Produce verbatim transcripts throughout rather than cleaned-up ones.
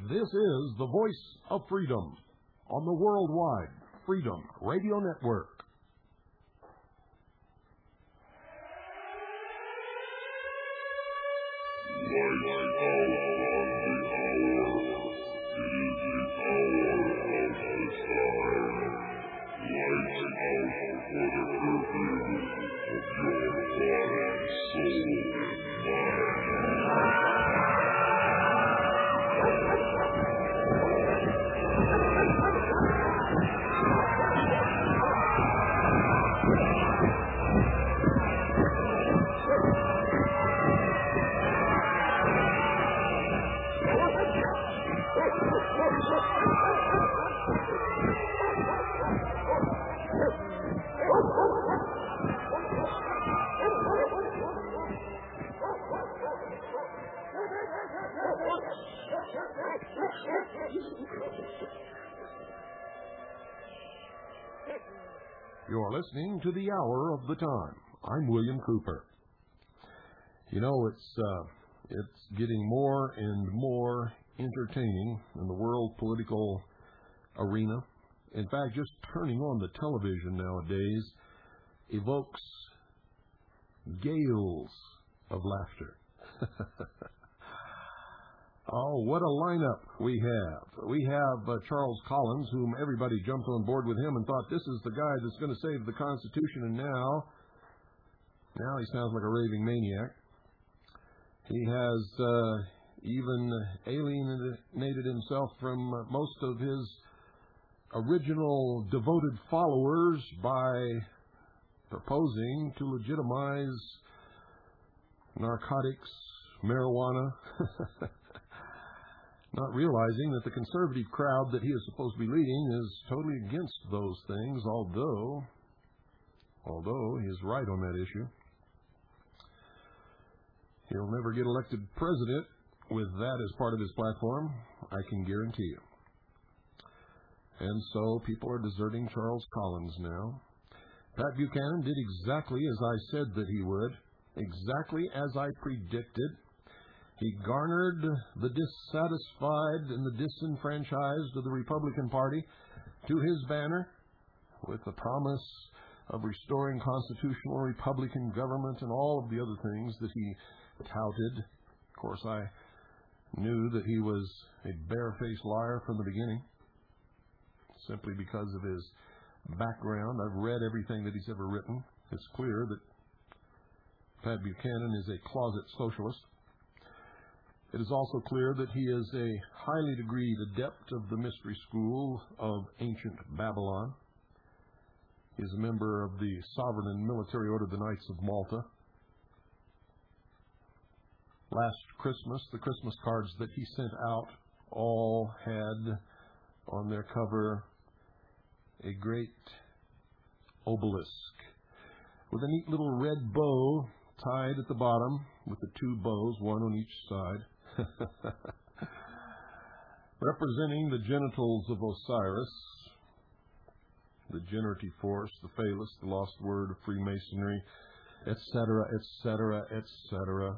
This is the voice of freedom on the Worldwide Freedom Radio Network. You're listening to the Hour of the Time. I'm William Cooper. You know, it's uh, it's getting more and more entertaining in the world political arena. In fact, just turning on the television nowadays evokes gales of laughter. Oh, what a lineup we have. We have uh, Charles Collins, whom everybody jumped on board with him and thought this is the guy that's going to save the Constitution, and now, now he sounds like a raving maniac. He has uh, even alienated himself from uh, most of his original devoted followers by proposing to legitimize narcotics, marijuana, not realizing that the conservative crowd that he is supposed to be leading is totally against those things, although, although he is right on that issue. He'll never get elected president with that as part of his platform, I can guarantee you. And so people are deserting Charles Collins now. Pat Buchanan did exactly as I said that he would, exactly as I predicted. He garnered the dissatisfied and the disenfranchised of the Republican Party to his banner with the promise of restoring constitutional Republican government and all of the other things that he touted. Of course, I knew that he was a barefaced liar from the beginning, simply because of his background. I've read everything that he's ever written. It's clear that Pat Buchanan is a closet socialist. It is also clear that he is a highly degreed adept of the mystery school of ancient Babylon. He is a member of the Sovereign and Military Order of the Knights of Malta. Last Christmas, the Christmas cards that he sent out all had on their cover a great obelisk with a neat little red bow tied at the bottom with the two bows, one on each side, representing the genitals of Osiris, the generative force, the phallus, the lost word of Freemasonry, et cetera, et cetera, et cetera.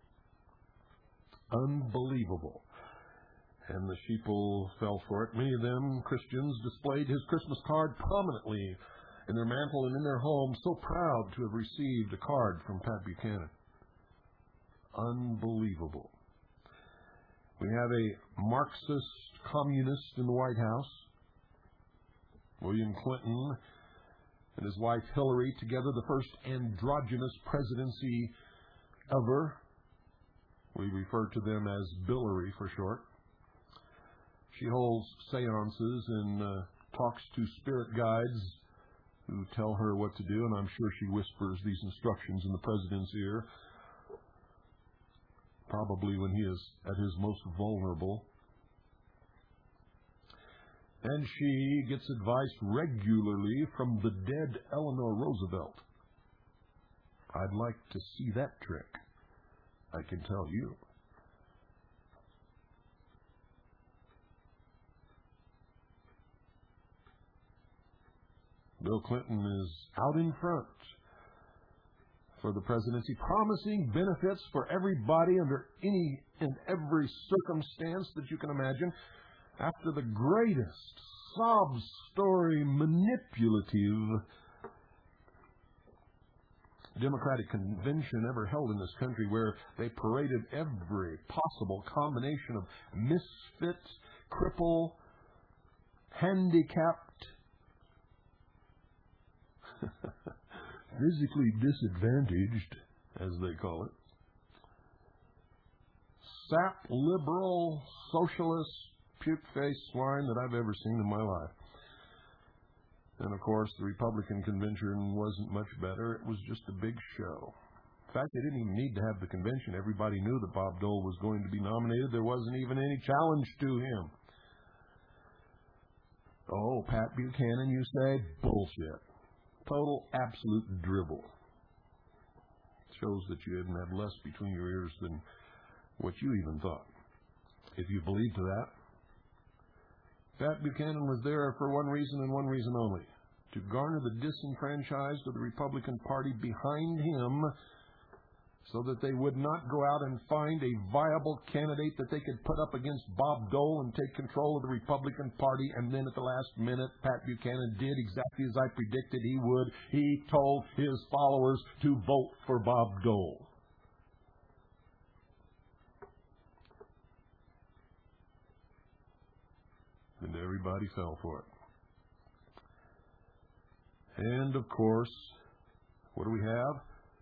Unbelievable. And the sheeple fell for it. Many of them, Christians, displayed his Christmas card prominently in their mantle and in their home, so proud to have received a card from Pat Buchanan. Unbelievable. We have a Marxist communist in the White House. William Clinton and his wife Hillary, together the first androgynous presidency ever. We refer to them as Billary for short. She holds seances and uh, talks to spirit guides who tell her what to do, and I'm sure she whispers these instructions in the president's ear, probably when he is at his most vulnerable. And she gets advice regularly from the dead Eleanor Roosevelt. I'd like to see that trick, I can tell you. Bill Clinton is out in front, for the presidency, promising benefits for everybody under any and every circumstance that you can imagine, after the greatest sob story manipulative Democratic convention ever held in this country, where they paraded every possible combination of misfits, cripple, handicapped, physically disadvantaged, as they call it, sap liberal, socialist, puke-faced swine that I've ever seen in my life. And, of course, the Republican convention wasn't much better. It was just a big show. In fact, they didn't even need to have the convention. Everybody knew that Bob Dole was going to be nominated. There wasn't even any challenge to him. Oh, Pat Buchanan, you say? Bullshit. Total, absolute dribble. Shows that you hadn't had less between your ears than what you even thought, if you believed that. Pat Buchanan was there for one reason and one reason only: to garner the disenfranchised of the Republican Party behind him, so that they would not go out and find a viable candidate that they could put up against Bob Dole and take control of the Republican Party. And then at the last minute, Pat Buchanan did exactly as I predicted he would. He told his followers to vote for Bob Dole. And everybody fell for it. And, of course, what do we have?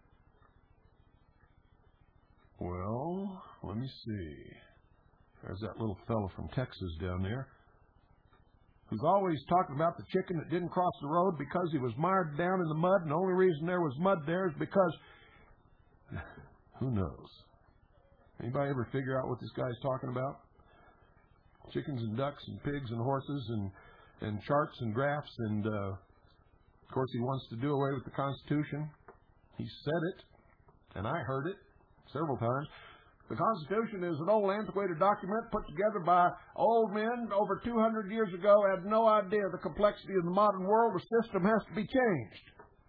Well, let me see. There's that little fellow from Texas down there who's always talking about the chicken that didn't cross the road because he was mired down in the mud, and the only reason there was mud there is because... Who knows? Anybody ever figure out what this guy's talking about? Chickens and ducks and pigs and horses and, and charts and graphs, and uh, of course he wants to do away with the Constitution. He said it, and I heard it several times. The Constitution is an old antiquated document put together by old men over two hundred years ago, had no idea the complexity of the modern world. The system has to be changed.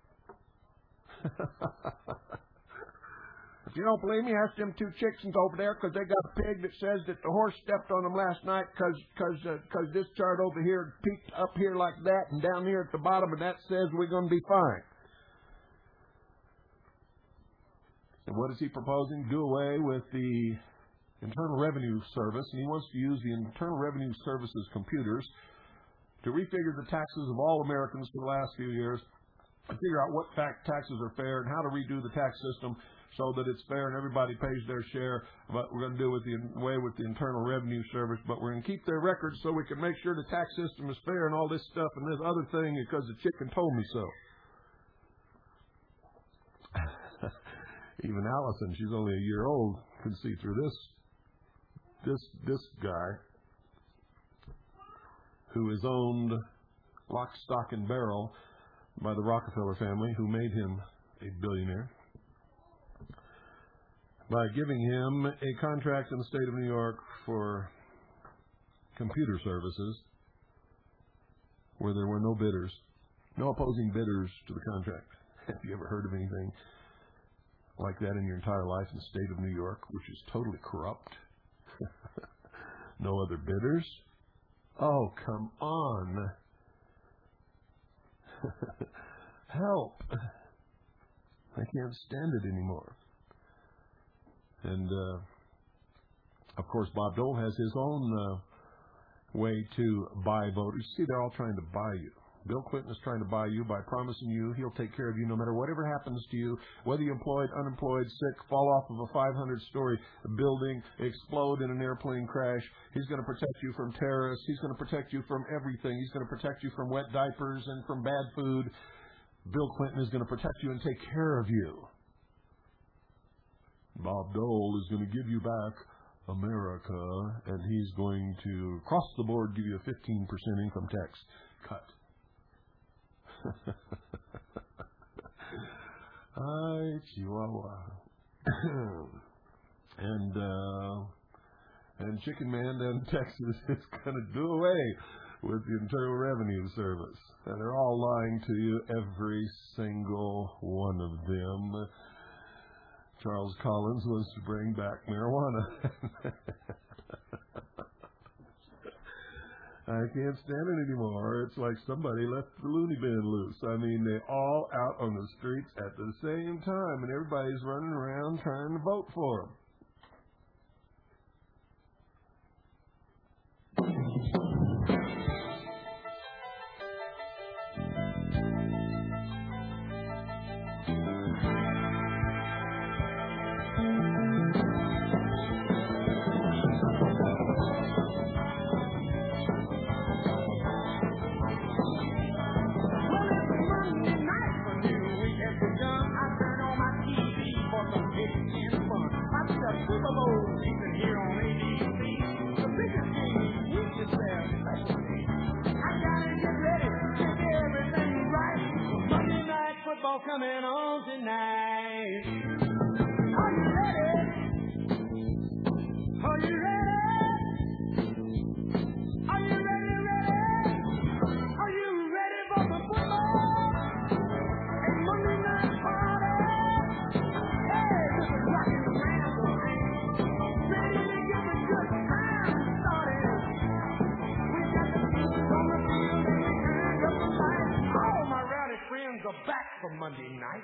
If you don't believe me, ask them two chickens over there, because they got a pig that says that the horse stepped on them last night because because uh, cause this chart over here peaked up here like that and down here at the bottom, and that says we're going to be fine. And what is he proposing? Do away with the Internal Revenue Service, and he wants to use the Internal Revenue Service's computers to refigure the taxes of all Americans for the last few years, and figure out what fact taxes are fair and how to redo the tax system so that it's fair and everybody pays their share. But we're going to do it the way with the Internal Revenue Service, but we're going to keep their records so we can make sure the tax system is fair and all this stuff and this other thing because the chicken told me so. Even Allison, she's only a year old, can see through this this this guy who is owned lock, stock, and barrel by the Rockefeller family, who made him a billionaire by giving him a contract in the state of New York for computer services where there were no bidders, no opposing bidders to the contract. Have you ever heard of anything like that in your entire life in the state of New York, which is totally corrupt? No other bidders? Oh, come on. Help. I can't stand it anymore. And, uh, of course, Bob Dole has his own uh, way to buy voters. See, they're all trying to buy you. Bill Clinton is trying to buy you by promising you he'll take care of you no matter whatever happens to you, whether you're employed, unemployed, sick, fall off of a five hundred story building, explode in an airplane crash. He's going to protect you from terrorists. He's going to protect you from everything. He's going to protect you from wet diapers and from bad food. Bill Clinton is going to protect you and take care of you. Bob Dole is going to give you back America, and he's going to, across the board, give you a fifteen percent income tax cut. Ay, Chihuahua. and uh, and Chicken Man down in Texas is going to do away with the Internal Revenue Service. And they're all lying to you, every single one of them. Charles Collins wants to bring back marijuana. I can't stand it anymore. It's like somebody left the loony bin loose. I mean, they're all out on the streets at the same time, and everybody's running around trying to vote for them. Coming on tonight. Are you ready? Are you ready? Are you ready, ready? Are you ready for the football? And Monday night party? Hey, this is rockin' ramble, ready to get the good time started. We got the music on the field and we turned up the lights. All my rowdy friends are back for Monday night.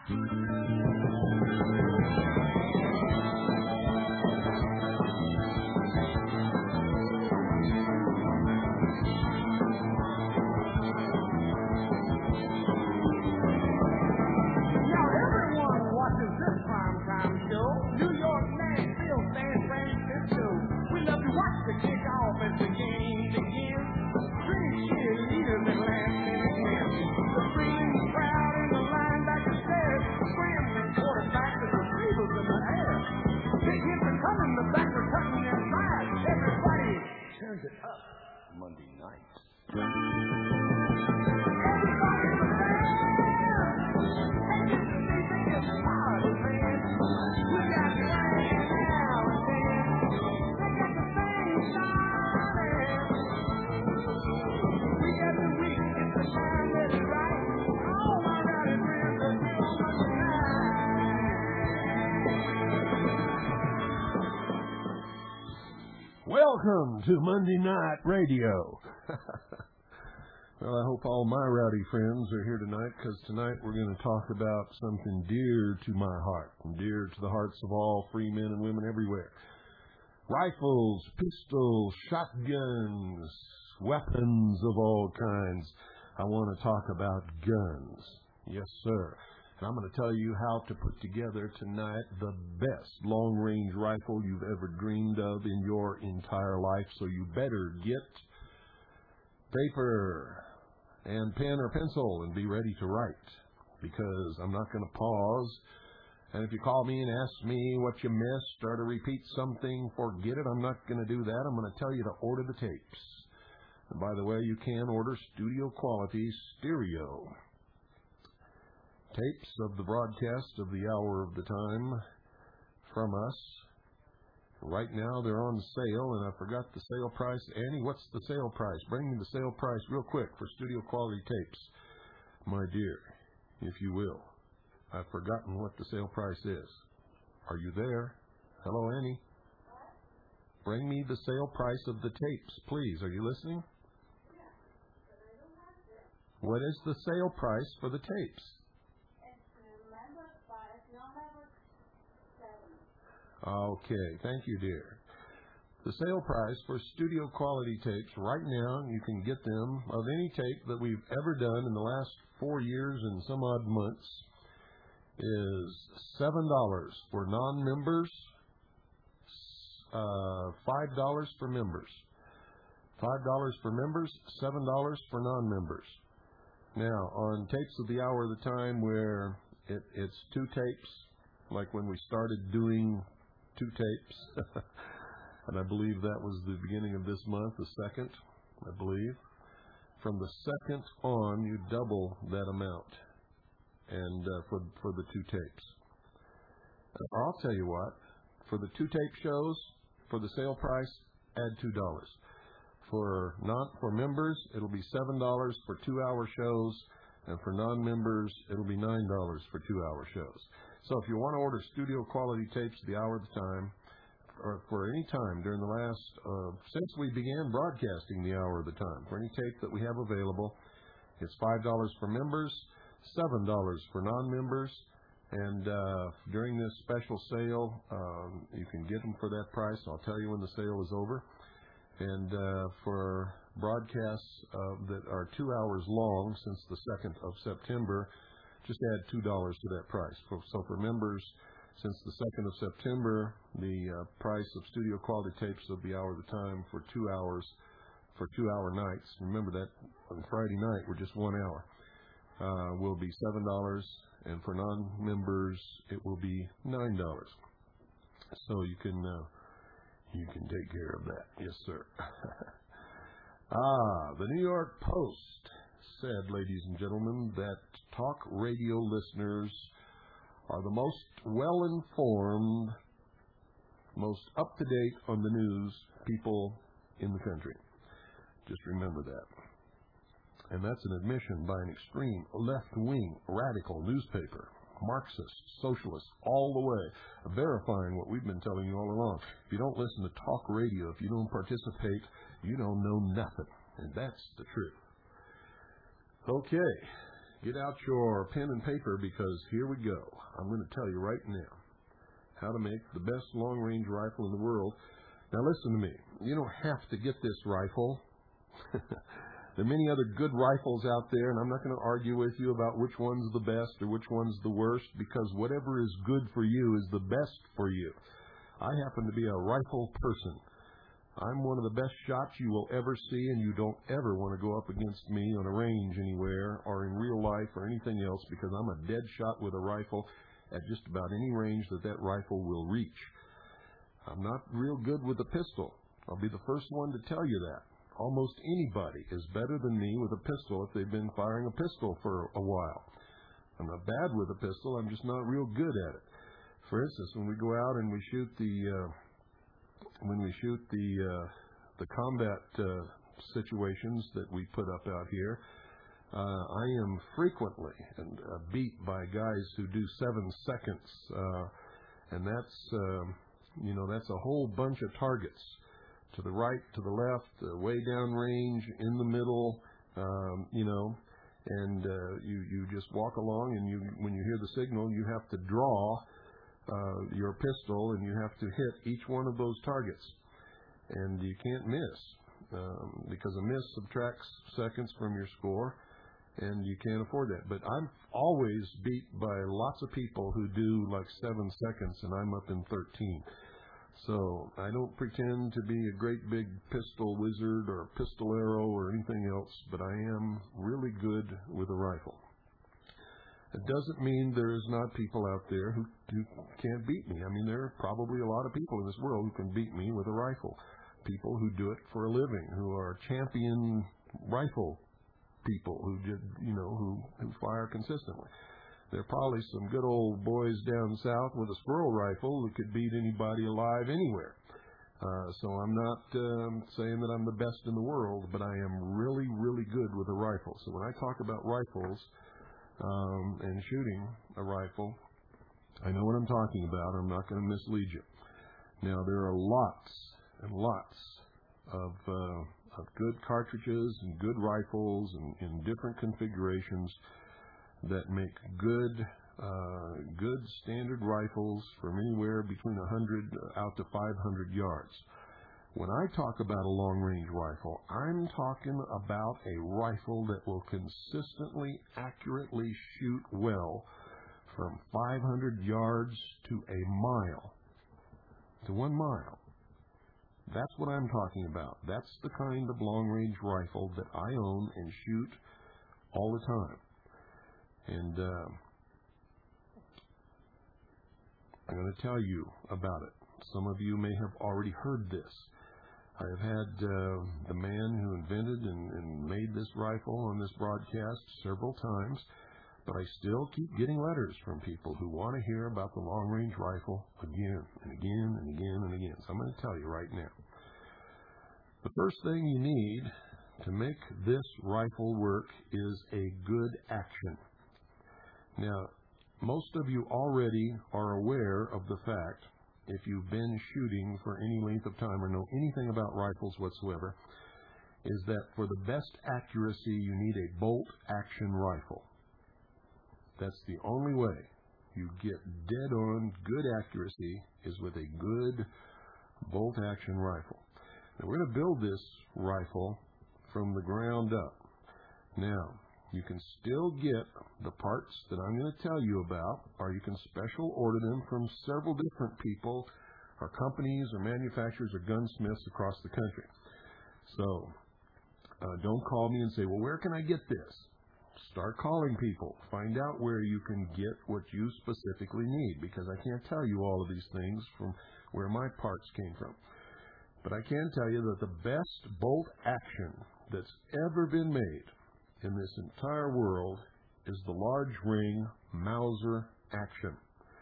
Now everyone watches this primetime show. New York, Nashville, San Francisco. We love to watch the kickoff as the game begins. Pretty cheerleaders and last minute wins. The screaming crowd and the linebacker says, scrambling quarterback and receivers in the air. Big hits are coming, the backs are cutting their sides. Everybody turns it up Monday night. Welcome to Monday Night Radio. Well, I hope all my rowdy friends are here tonight, because tonight we're going to talk about something dear to my heart and dear to the hearts of all free men and women everywhere. Rifles, pistols, shotguns, weapons of all kinds. I want to talk about guns. Yes, sir. And I'm going to tell you how to put together tonight the best long-range rifle you've ever dreamed of in your entire life. So you better get paper and pen or pencil and be ready to write, because I'm not going to pause. And if you call me and ask me what you missed or to repeat something, forget it. I'm not going to do that. I'm going to tell you to order the tapes. And by the way, you can order studio quality stereo tapes of the broadcast of the hour of the time from us. Right now they're on sale, and I forgot the sale price. Annie, what's the sale price? Bring me the sale price real quick for studio quality tapes, my dear, if you will. I've forgotten what the sale price is. Are you there? Hello, Annie. Bring me the sale price of the tapes, please. Are you listening? Yeah, but I don't have it. What is the sale price for the tapes? Okay, thank you, dear. The sale price for studio quality tapes right now, you can get them of any tape that we've ever done in the last four years and some odd months, is seven dollars for non-members, uh, five dollars for members. five dollars for members, seven dollars for non-members. Now, on tapes of the hour of the time where it, it's two tapes, like when we started doing two tapes, and I believe that was the beginning of this month, the second, I believe. From the second on, you double that amount, and uh, for for the two tapes. I'll tell you what, for the two tape shows, for the sale price, add two dollars. For not for members, it'll be seven dollars for two hour shows, and for non-members, it'll be nine dollars for two hour shows. So if you want to order studio quality tapes, the hour of the time, or for any time during the last, uh, since we began broadcasting the hour of the time, for any tape that we have available, it's five dollars for members, seven dollars for non-members, and uh, during this special sale, um, you can get them for that price. I'll tell you when the sale is over. And uh, for broadcasts uh, that are two hours long since the second of September, just add two dollars to that price. So for members, since the second of September, the uh, price of studio quality tapes of the hour of the time for two hours, for two-hour nights, remember that on Friday night we're just one hour, uh, will be seven dollars, and for non-members it will be nine dollars. So you can uh, you can take care of that. Yes, sir. ah, the New York Post said, ladies and gentlemen, that talk radio listeners are the most well-informed, most up-to-date on the news people in the country. Just remember that. And that's an admission by an extreme left-wing radical newspaper, Marxist, socialist, all the way, verifying what we've been telling you all along. If you don't listen to talk radio, if you don't participate, you don't know nothing. And that's the truth. Okay, get out your pen and paper because here we go. I'm going to tell you right now how to make the best long-range rifle in the world. Now listen to me. You don't have to get this rifle. There are many other good rifles out there, and I'm not going to argue with you about which one's the best or which one's the worst, because whatever is good for you is the best for you. I happen to be a rifle person. I'm one of the best shots you will ever see, and you don't ever want to go up against me on a range anywhere or in real life or anything else, because I'm a dead shot with a rifle at just about any range that that rifle will reach. I'm not real good with a pistol. I'll be the first one to tell you that. Almost anybody is better than me with a pistol if they've been firing a pistol for a while. I'm not bad with a pistol. I'm just not real good at it. For instance, when we go out and we shoot the uh, when we shoot the uh, the combat uh, situations that we put up out here, uh, I am frequently and uh, beat by guys who do seven seconds, uh, and that's uh, you know that's a whole bunch of targets. To the right, to the left, uh, way down range, in the middle, um, you know, and uh, you you just walk along, and you when you hear the signal, you have to draw uh, your pistol, and you have to hit each one of those targets, and you can't miss um, because a miss subtracts seconds from your score, and you can't afford that. But I'm always beat by lots of people who do like seven seconds, and I'm up in thirteen. So I don't pretend to be a great big pistol wizard or pistolero or anything else, but I am really good with a rifle. It doesn't mean there's not people out there who, who can't beat me. I mean, there are probably a lot of people in this world who can beat me with a rifle. People who do it for a living, who are champion rifle people who did, you know, who, who fire consistently. There are probably some good old boys down south with a squirrel rifle that could beat anybody alive anywhere. Uh, so I'm not um, saying that I'm the best in the world, but I am really, really good with a rifle. So when I talk about rifles um, and shooting a rifle, I know what I'm talking about. I'm not going to mislead you. Now, there are lots and lots of, uh, of good cartridges and good rifles and in different configurations that make good, uh, good standard rifles from anywhere between one hundred out to five hundred yards. When I talk about a long-range rifle, I'm talking about a rifle that will consistently, accurately shoot well from five hundred yards to a mile, to one mile. That's what I'm talking about. That's the kind of long-range rifle that I own and shoot all the time. And uh, I'm going to tell you about it. Some of you may have already heard this. I have had uh, the man who invented and, and made this rifle on this broadcast several times, but I still keep getting letters from people who want to hear about the long-range rifle again and again and again and again. So I'm going to tell you right now. The first thing you need to make this rifle work is a good action. Now, most of you already are aware of the fact, if you've been shooting for any length of time or know anything about rifles whatsoever, is that for the best accuracy you need a bolt-action rifle. That's the only way you get dead-on good accuracy is with a good bolt-action rifle. Now, we're going to build this rifle from the ground up. Now, you can still get the parts that I'm going to tell you about, or you can special order them from several different people, or companies, or manufacturers, or gunsmiths across the country. So, uh, don't call me and say, well, where can I get this? Start calling people. Find out where you can get what you specifically need, because I can't tell you all of these things from where my parts came from. But I can tell you that the best bolt action that's ever been made in this entire world is the large ring Mauser Action.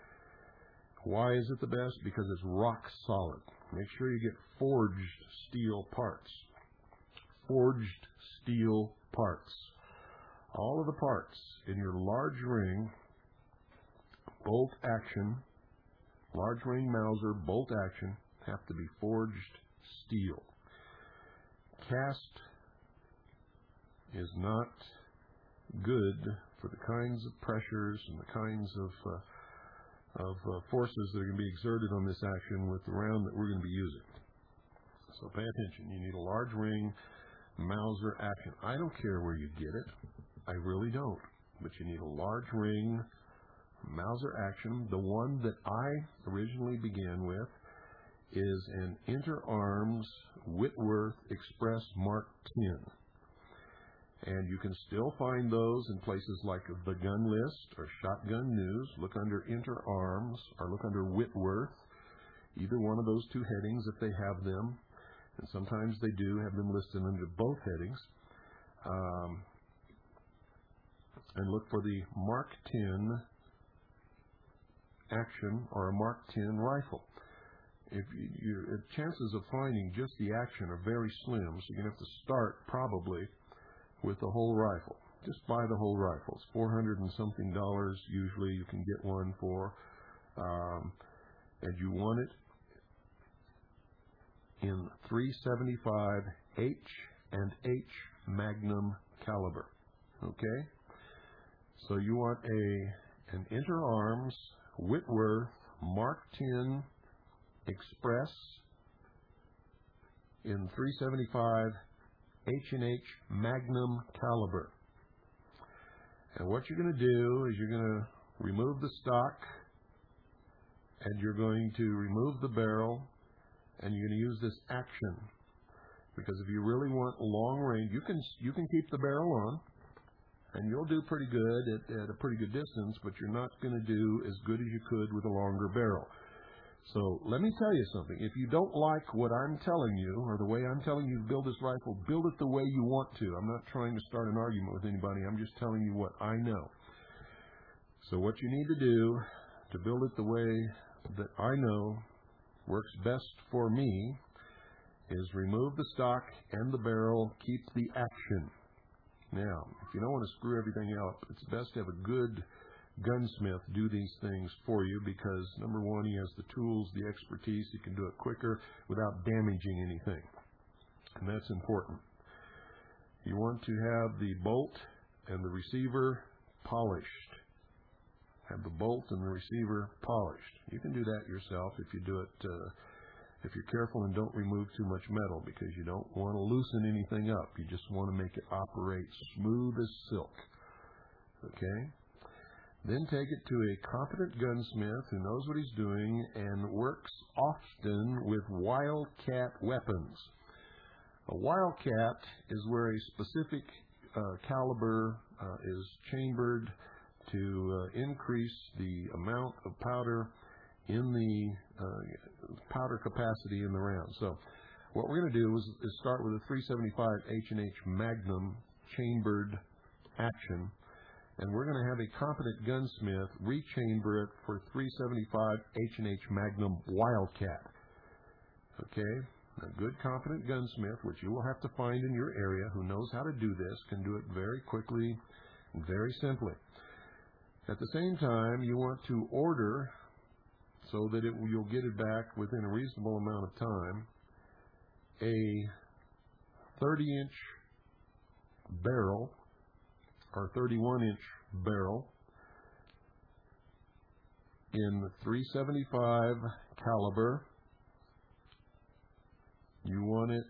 Why is it the best? Because it's rock solid. Make sure you get forged steel parts. Forged steel parts. All of the parts in your large ring bolt action, large ring Mauser bolt action, have to be forged steel. Cast is not good for the kinds of pressures and the kinds of uh, of uh, forces that are going to be exerted on this action with the round that we're going to be using. So pay attention. You need a large ring Mauser Action. I don't care where you get it. I really don't. But you need a large ring Mauser Action. The one that I originally began with is an Interarms Whitworth Express Mark ten. And you can still find those in places like the Gun List or Shotgun News. Look under Interarms or look under Whitworth, either one of those two headings if they have them. And sometimes they do have them listed under both headings. Um, and look for the Mark ten Action or a Mark ten rifle. If you, you, if chances of finding just the Action are very slim, so you're going to have to start probably with the whole rifle. Just buy the whole rifle. It's four hundred and something dollars usually you can get one for. Um, and you want it in three seventy-five H and H Magnum caliber. Okay? So you want a an Interarms Whitworth Mark ten Express in three seventy-five H and H Magnum caliber. And what you're going to do is you're going to remove the stock, and you're going to remove the barrel, and you're going to use this Action. Because if you really want long range, you can you can keep the barrel on, and you'll do pretty good at, at a pretty good distance, but you're not going to do as good as you could with a longer barrel. So let me tell you something. If you don't like what I'm telling you, or the way I'm telling you to build this rifle, build it the way you want to. I'm not trying to start an argument with anybody. I'm just telling you what I know. So what you need to do to build it the way that I know works best for me is remove the stock and the barrel, keep the Action. Now, if you don't want to screw everything up, it's best to have a good gunsmith do these things for you, because number one, he has the tools, the expertise, he can do it quicker without damaging anything, and that's important. You want to have the bolt and the receiver polished. Have the bolt and the receiver polished. You can do that yourself if you do it, uh, if you're careful and don't remove too much metal, because you don't want to loosen anything up. You just want to make it operate smooth as silk. Okay? Then take it to a competent gunsmith who knows what he's doing and works often with wildcat weapons. A wildcat is where a specific uh, caliber uh, is chambered to uh, increase the amount of powder in the uh, powder capacity in the round. So what we're going to do is, is start with a three seventy-five H and H Magnum chambered Action. And we're going to have a competent gunsmith rechamber it for three seventy-five H and H Magnum Wildcat. Okay? A good competent gunsmith, which you will have to find in your area, who knows how to do this, can do it very quickly and very simply. At the same time, you want to order so that it, you'll get it back within a reasonable amount of time, a thirty inch barrel or thirty-one inch barrel in three seventy-five caliber. You want it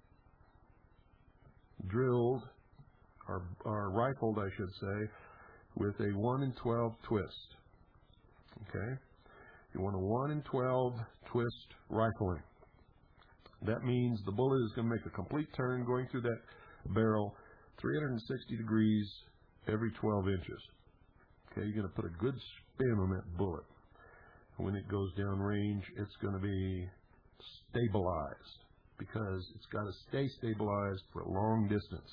drilled or, or rifled, I should say, with a one in twelve twist. Okay? You want a one in twelve twist rifling. That means the bullet is going to make a complete turn going through that barrel three hundred sixty degrees every twelve inches. Okay, you're going to put a good spin on that bullet. When it goes down range, it's going to be stabilized because it's got to stay stabilized for a long distance.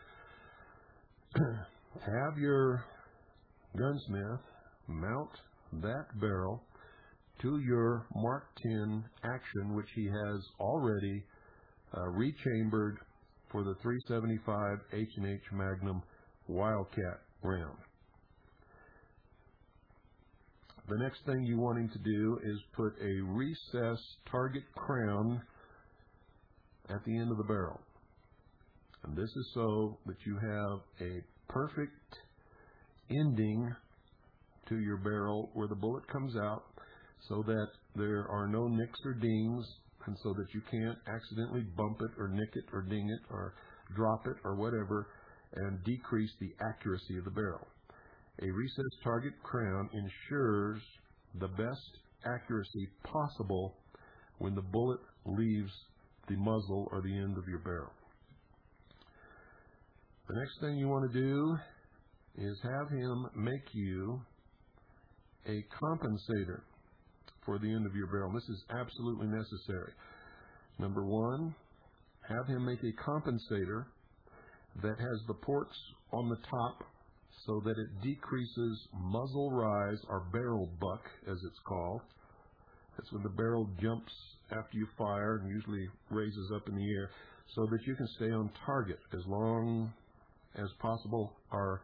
Have your gunsmith mount that barrel to your Mark ten Action, which he has already uh, rechambered for the three seventy-five H and H Magnum Wildcat round. The next thing you want him to do is put a recessed target crown at the end of the barrel. And this is so that you have a perfect ending to your barrel where the bullet comes out, so that there are no nicks or dings, and so that you can't accidentally bump it or nick it or ding it or drop it or whatever and decrease the accuracy of the barrel. A recessed target crown ensures the best accuracy possible when the bullet leaves the muzzle or the end of your barrel. The next thing you want to do is have him make you a compensator for the end of your barrel. This is absolutely necessary. Number one, have him make a compensator that has the ports on the top so that it decreases muzzle rise, or barrel buck as it's called. That's when the barrel jumps after you fire and usually raises up in the air, so that you can stay on target as long as possible or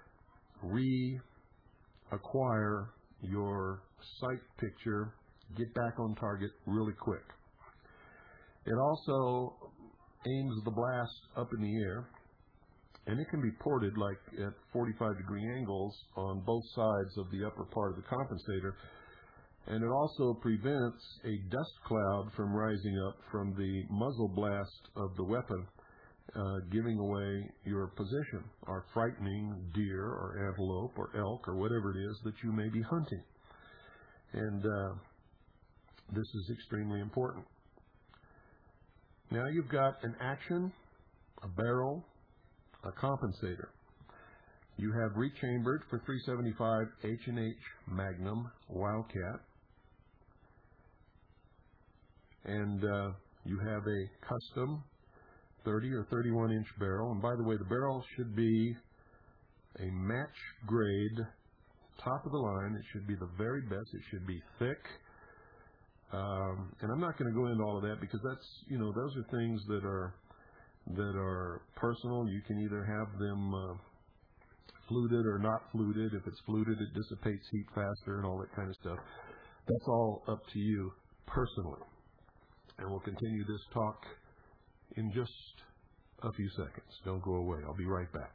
reacquire your sight picture, get back on target really quick. It also aims the blast up in the air, and it can be ported like at forty-five degree angles on both sides of the upper part of the compensator, and it also prevents a dust cloud from rising up from the muzzle blast of the weapon, uh, giving away your position, or frightening deer or antelope or elk or whatever it is that you may be hunting. And uh, this is extremely important. Now you've got an action, a barrel, a compensator. You have rechambered for three seventy-five H and H Magnum Wildcat, and uh, you have a custom thirty or thirty-one inch barrel. And by the way, the barrel should be a match grade, top of the line. It should be the very best. It should be thick. Um, and I'm not going to go into all of that because that's, you know, those are things that are that are personal. You can either have them uh, fluted or not fluted. If it's fluted, it dissipates heat faster and all that kind of stuff. That's all up to you personally. And we'll continue this talk in just a few seconds. Don't go away. I'll be right back.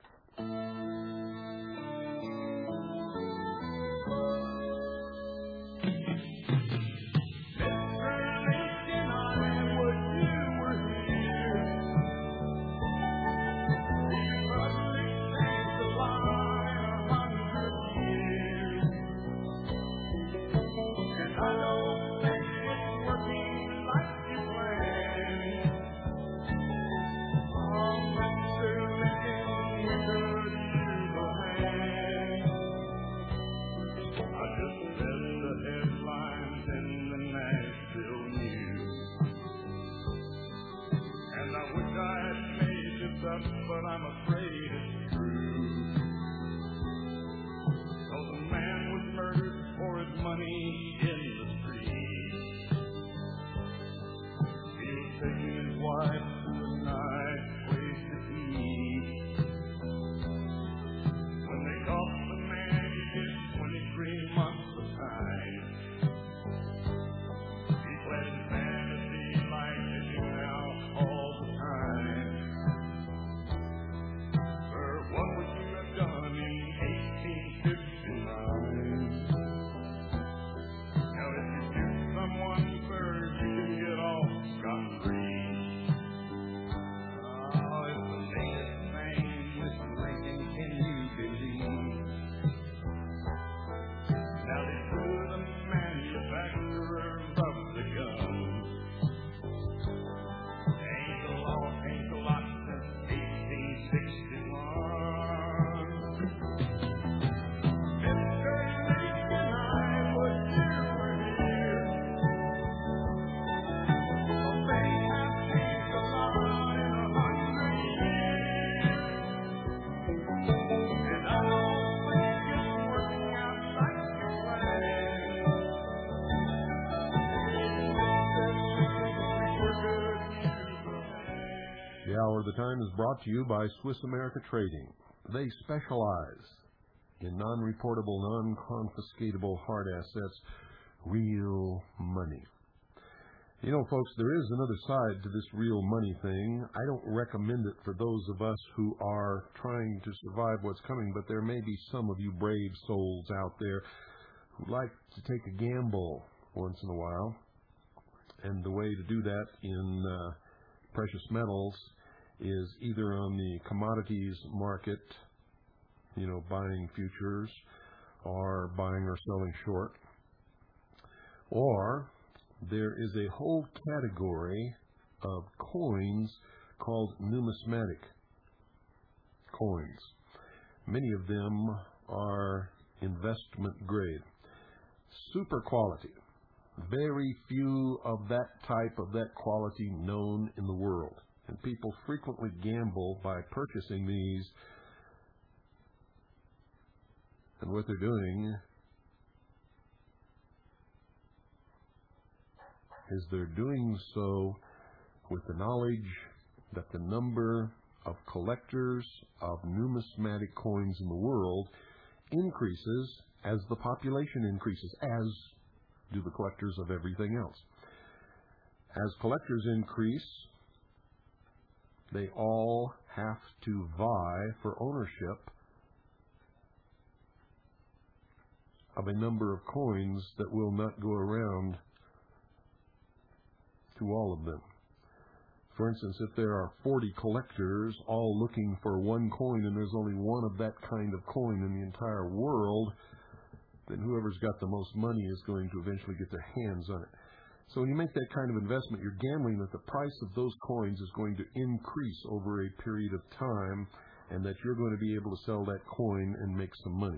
But I'm afraid it's true. So the man was murdered for his money in the street. He was taking his wife to a nice place to eat. When they caught the man, he did hour of the time is brought to you by Swiss America Trading. They specialize in non-reportable, non-confiscatable hard assets, real money. You know, folks, there is another side to this real money thing. I don't recommend it for those of us who are trying to survive what's coming, but there may be some of you brave souls out there who like to take a gamble once in a while. And the way to do that in uh, precious metals is either on the commodities market, you know, buying futures or buying or selling short, or there is a whole category of coins called numismatic coins. Many of them are investment grade, super quality. Very few of that type of that quality known in the world. And people frequently gamble by purchasing these. And what they're doing is they're doing so with the knowledge that the number of collectors of numismatic coins in the world increases as the population increases, as do the collectors of everything else. As collectors increase, they all have to vie for ownership of a number of coins that will not go around to all of them. For instance, if there are forty collectors all looking for one coin and there's only one of that kind of coin in the entire world, then whoever's got the most money is going to eventually get their hands on it. So when you make that kind of investment, you're gambling that the price of those coins is going to increase over a period of time and that you're going to be able to sell that coin and make some money.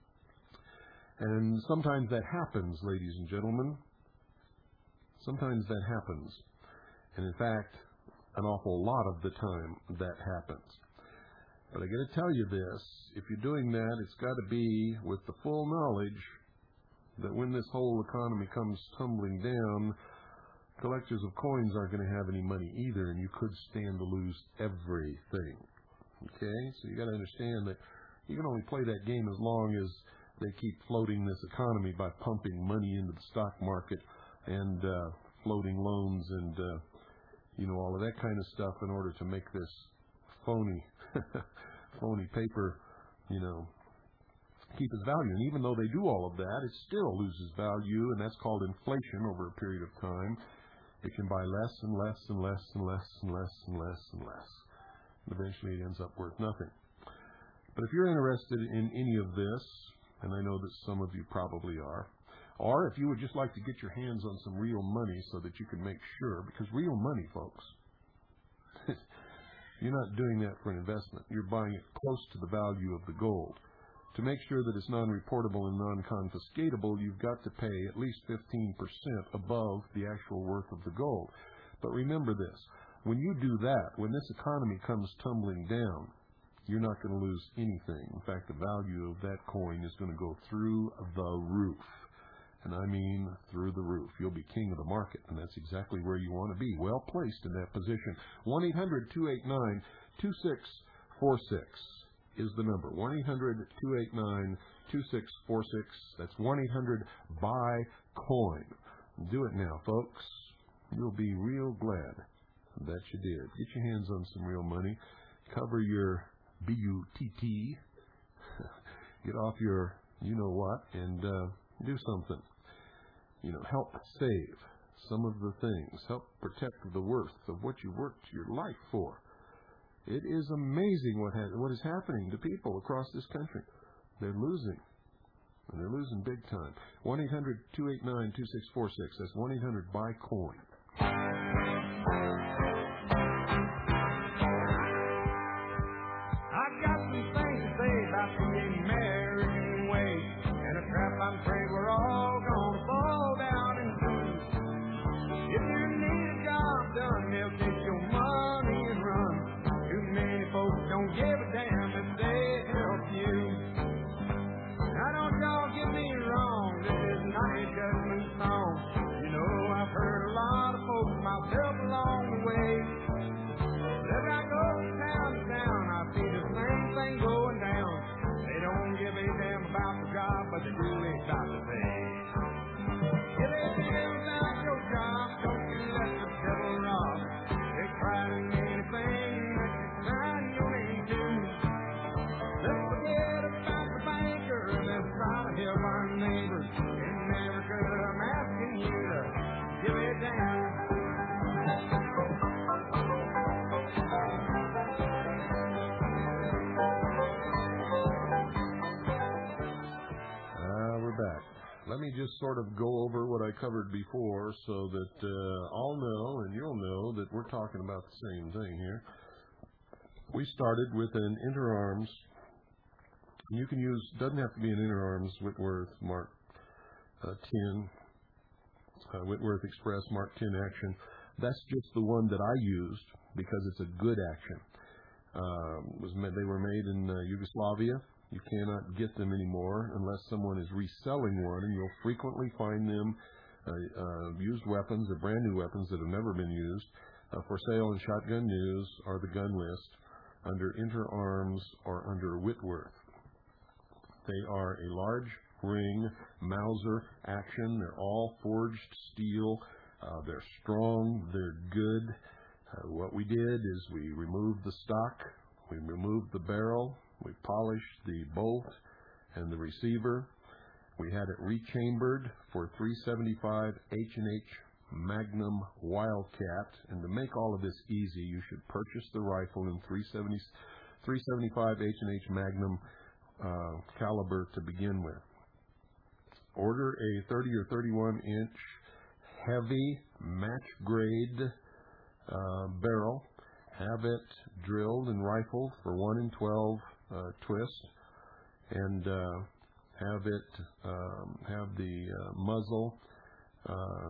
And sometimes that happens, ladies and gentlemen. Sometimes that happens. And in fact, an awful lot of the time that happens. But I got to tell you this, if you're doing that, it's got to be with the full knowledge that when this whole economy comes tumbling down, collectors of coins aren't going to have any money either, and you could stand to lose everything. Okay? So you got to understand that you can only play that game as long as they keep floating this economy by pumping money into the stock market and uh, floating loans and, uh, you know, all of that kind of stuff in order to make this phony, phony paper, you know, keep its value. And even though they do all of that, it still loses value, and that's called inflation over a period of time. It can buy less and less and less and less and less and less and less. And eventually it ends up worth nothing. But if you're interested in any of this, and I know that some of you probably are, or if you would just like to get your hands on some real money so that you can make sure, because real money, folks, you're not doing that for an investment. You're buying it close to the value of the gold. To make sure that it's non-reportable and non-confiscatable, you've got to pay at least fifteen percent above the actual worth of the gold. But remember this, when you do that, when this economy comes tumbling down, you're not going to lose anything. In fact, the value of that coin is going to go through the roof. And I mean through the roof. You'll be king of the market, and that's exactly where you want to be, well placed in that position. one eight hundred two eight nine two six four six is the number. one eight hundred two eight nine two six four six. That's one eight hundred buy coin. Do it now, folks. You'll be real glad that you did. Get your hands on some real money. Cover your B U T T. Get off your you-know-what and uh, do something. You know, help save some of the things. Help protect the worth of what you worked your life for. It is amazing what ha- what is happening to people across this country. They're losing. And they're losing big time. one eight hundred two eight nine two six four six. That's one eight hundred buy coin. I got some things to say about the American way, and a trap I'm afraid we're all gonna fall down into. If you need a job done, they'll take your money and run. Too many folks don't give a damn if they help you. Now don't y'all get me wrong, this is not a judgment song. You know I've heard a lot of folks myself along the way. just sort of go over what I covered before so that uh, I'll know and you'll know that we're talking about the same thing here. We started with an interarms. You can use, doesn't have to be an interarms Whitworth Mark uh, ten, uh, Whitworth Express Mark ten action. That's just the one that I used because it's a good action. Um, was made, they were made in uh, Yugoslavia. You cannot get them anymore unless someone is reselling one, and you'll frequently find them uh, uh, used weapons or brand new weapons that have never been used uh, for sale in Shotgun News or the Gun List under Interarms or under Whitworth. They are a large ring Mauser action. They're all forged steel. Uh, they're strong. They're good. Uh, what we did is we removed the stock. We removed the barrel. We polished the bolt and the receiver. We had it rechambered for three seventy-five H and H Magnum Wildcat. And to make all of this easy, you should purchase the rifle in three seventy-five H and H Magnum uh, caliber to begin with. Order a thirty or thirty-one inch heavy match grade uh, barrel. Have it drilled and rifled for one in twelve uh, twist, and uh, have it um, have the uh, muzzle uh,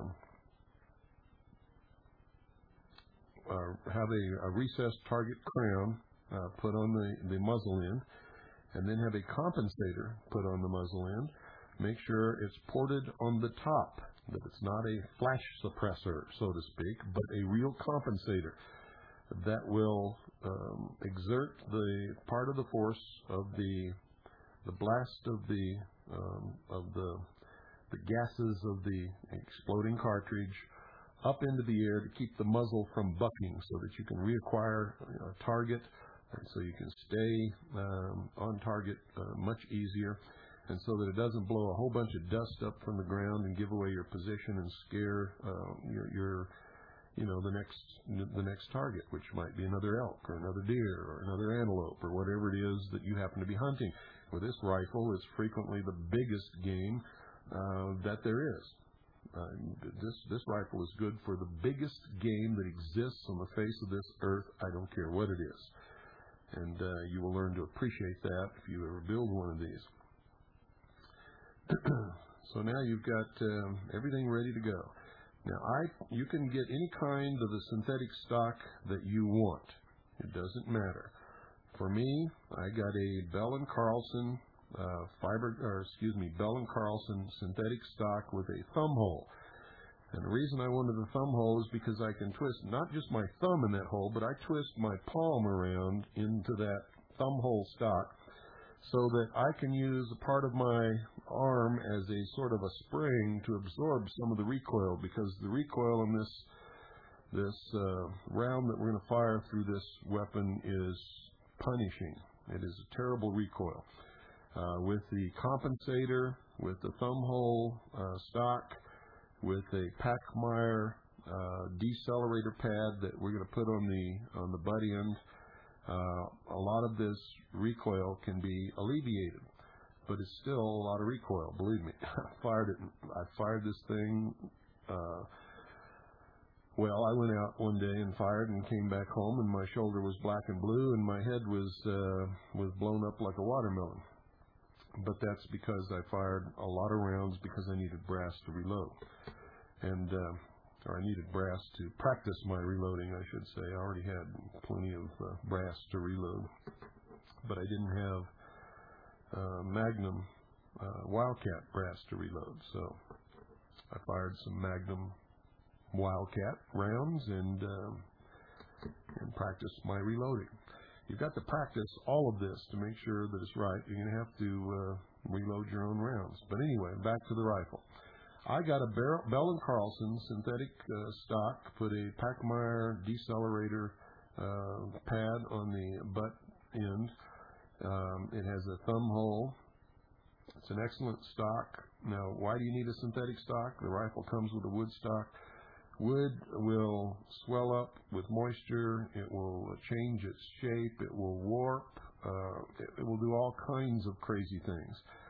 uh, have a, a recessed target crown uh, put on the, the muzzle end, and then have a compensator put on the muzzle end. Make sure it's ported on the top, that it's not a flash suppressor, so to speak, but a real compensator that will um, exert the part of the force of the the blast of the um, of the the gases of the exploding cartridge up into the air to keep the muzzle from bucking, so that you can reacquire a target, and so you can stay um, on target uh, much easier, and so that it doesn't blow a whole bunch of dust up from the ground and give away your position and scare uh, your your you know, the next the next target, which might be another elk or another deer or another antelope or whatever it is that you happen to be hunting. With this rifle, it's frequently the biggest game uh, that there is. Uh, this this rifle is good for the biggest game that exists on the face of this earth. I don't care what it is, and uh, you will learn to appreciate that if you ever build one of these. So now you've got um, everything ready to go. Now, I you can get any kind of the synthetic stock that you want. It doesn't matter. For me, I got a Bell and Carlson uh, fiber, or excuse me, Bell and Carlson synthetic stock with a thumb hole. And the reason I wanted the thumb hole is because I can twist not just my thumb in that hole, but I twist my palm around into that thumb hole stock, so that I can use a part of my arm as a sort of a spring to absorb some of the recoil, because the recoil on this this uh, round that we're going to fire through this weapon is punishing. It is a terrible recoil. Uh, with the compensator, with the thumb hole uh, stock, with a Pachmayr uh, decelerator pad that we're going to put on the on the butt end, Uh, a lot of this recoil can be alleviated, but it's still a lot of recoil. Believe me, I fired it. I fired this thing. Uh, well, I went out one day and fired and came back home, and my shoulder was black and blue, and my head was uh, was blown up like a watermelon. But that's because I fired a lot of rounds because I needed brass to reload, and. Uh, or I needed brass to practice my reloading, I should say. I already had plenty of uh, brass to reload, but I didn't have uh, Magnum uh, Wildcat brass to reload, so I fired some Magnum Wildcat rounds and, um, and practiced my reloading. You've got to practice all of this to make sure that it's right. You're going to have to uh, reload your own rounds. But anyway, back to the rifle. I got a Bell and Carlson synthetic uh, stock, put a Pachmayr decelerator uh, pad on the butt end. Um, it has a thumb hole. It's an excellent stock. Now, why do you need a synthetic stock? The rifle comes with a wood stock. Wood will swell up with moisture. It will change its shape. It will warp. Uh, it, it will do all kinds of crazy things.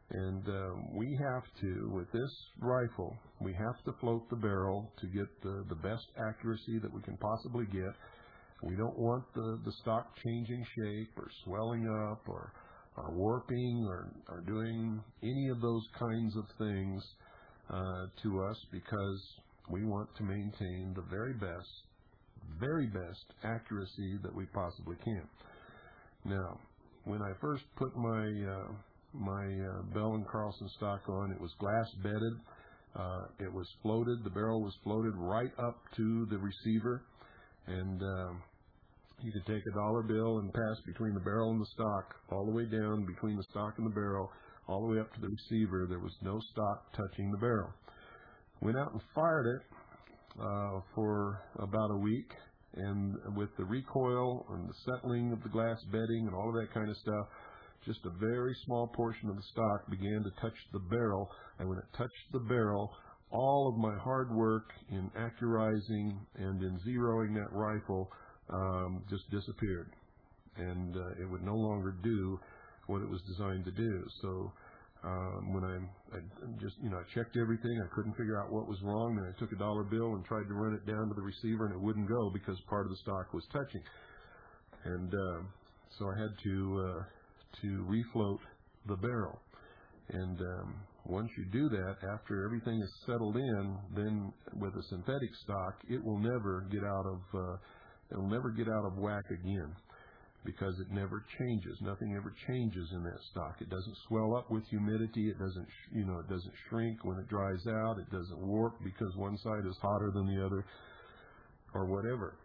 And uh, we have to, with this rifle, we have to float the barrel to get the, the best accuracy that we can possibly get. We don't want the, the stock changing shape or swelling up or, or warping or, or doing any of those kinds of things uh, to us, because we want to maintain the very best, very best accuracy that we possibly can. Now, when I first put my uh, my uh, Bell and Carlson stock on, it was glass bedded. Uh, it was floated. The barrel was floated right up to the receiver, and uh, you could take a dollar bill and pass between the barrel and the stock, all the way down between the stock and the barrel, all the way up to the receiver. There was no stock touching the barrel. Went out and fired it uh, for about a week, and with the recoil and the settling of the glass bedding and all of that kind of stuff, just a very small portion of the stock began to touch the barrel, and when it touched the barrel, all of my hard work in accurizing and in zeroing that rifle um, just disappeared, and uh, it would no longer do what it was designed to do. So um, when I, I just, you know, I checked everything, I couldn't figure out what was wrong, then I took a dollar bill and tried to run it down to the receiver, and it wouldn't go because part of the stock was touching. And uh, so I had to uh, to refloat the barrel. And um, once you do that, after everything is settled in, then with a synthetic stock, it will never get out of uh, it will never get out of whack again, because it never changes. Nothing ever changes in that stock. It doesn't swell up with humidity. It doesn't, sh- you know, it doesn't shrink when it dries out. It doesn't warp because one side is hotter than the other, or whatever.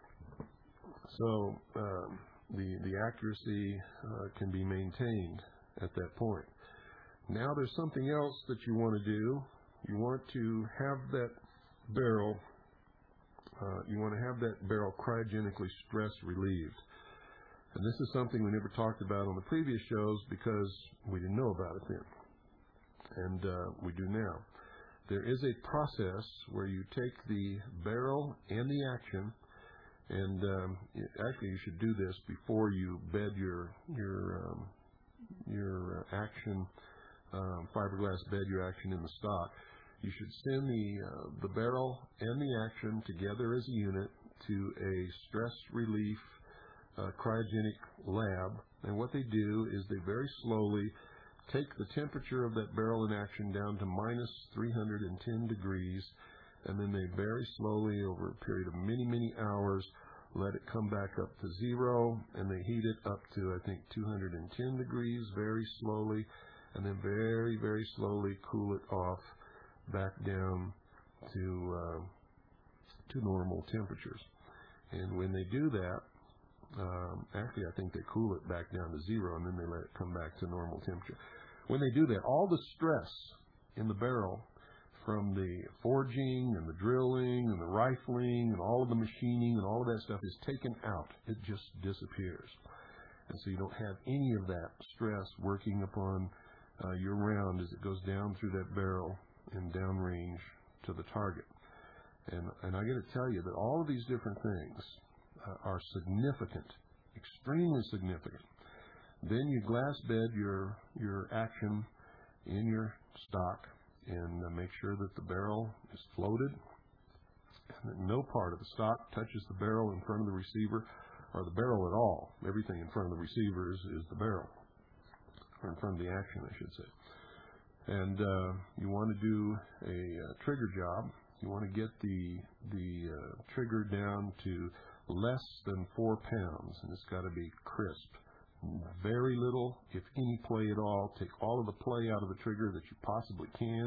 So um, the the accuracy uh, can be maintained at that point. Now there's something else that you want to do. You want to have that barrel. Uh, you want to have that barrel cryogenically stress relieved. And this is something we never talked about on the previous shows because we didn't know about it then. And uh, we do now. There is a process where you take the barrel and the action, and um, actually you should do this before you bed your your um, your uh, action, um, fiberglass bed your action in the stock. You should send the uh, the barrel and the action together as a unit to a stress relief Uh, cryogenic lab, and what they do is they very slowly take the temperature of that barrel in action down to minus three hundred ten degrees, and then they very slowly, over a period of many, many hours, let it come back up to zero, and they heat it up to, I think, two hundred ten degrees very slowly, and then very, very slowly cool it off back down to uh, to normal temperatures. And when they do that, Um, actually, I think they cool it back down to zero, and then they let it come back to normal temperature. When they do that, all the stress in the barrel from the forging and the drilling and the rifling and all of the machining and all of that stuff is taken out. It just disappears. And so you don't have any of that stress working upon uh, your round as it goes down through that barrel and downrange to the target. And, and I got to tell you that all of these different things Uh, are significant, extremely significant. Then you glass bed your your action in your stock and uh, make sure that the barrel is floated and that no part of the stock touches the barrel in front of the receiver or the barrel at all. Everything in front of the receiver is, is the barrel, or in front of the action, I should say. And uh, you want to do a uh, trigger job. You want to get the the uh, trigger down to less than four pounds, and it's got to be crisp. Very little, if any, play at all. Take all of the play out of the trigger that you possibly can,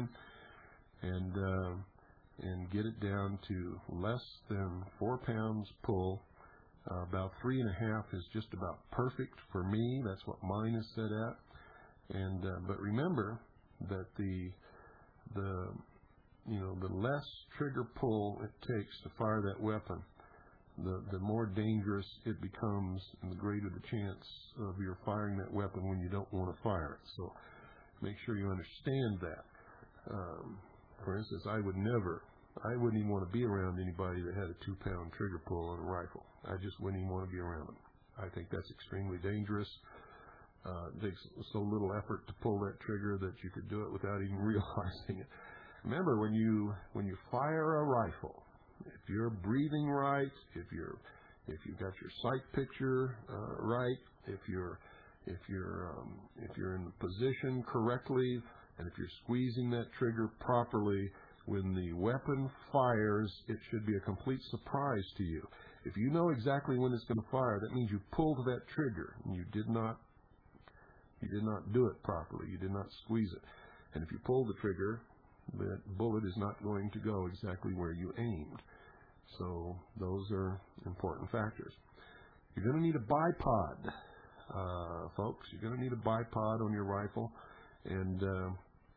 and uh, and get it down to less than four pounds pull. Uh, about three and a half is just about perfect for me. That's what mine is set at. And uh, but remember that the the you know the less trigger pull it takes to fire that weapon, The, the more dangerous it becomes, and the greater the chance of your firing that weapon when you don't want to fire it. So make sure you understand that. Um, for instance, I would never, I wouldn't even want to be around anybody that had a two-pound trigger pull on a rifle. I just wouldn't even want to be around them. I think that's extremely dangerous. Uh, it takes so little effort to pull that trigger that you could do it without even realizing it. Remember, when you when you fire a rifle, if you're breathing right, if you're if you've got your sight picture uh, right, if you're if you're um, if you're in position correctly, and if you're squeezing that trigger properly, when the weapon fires, it should be a complete surprise to you. If you know exactly when it's going to fire, that means you pulled that trigger and you did not you did not do it properly. You did not squeeze it. And if you pull the trigger, that bullet is not going to go exactly where you aimed. So those are important factors. You're going to need a bipod, uh, folks. You're going to need a bipod on your rifle. And uh,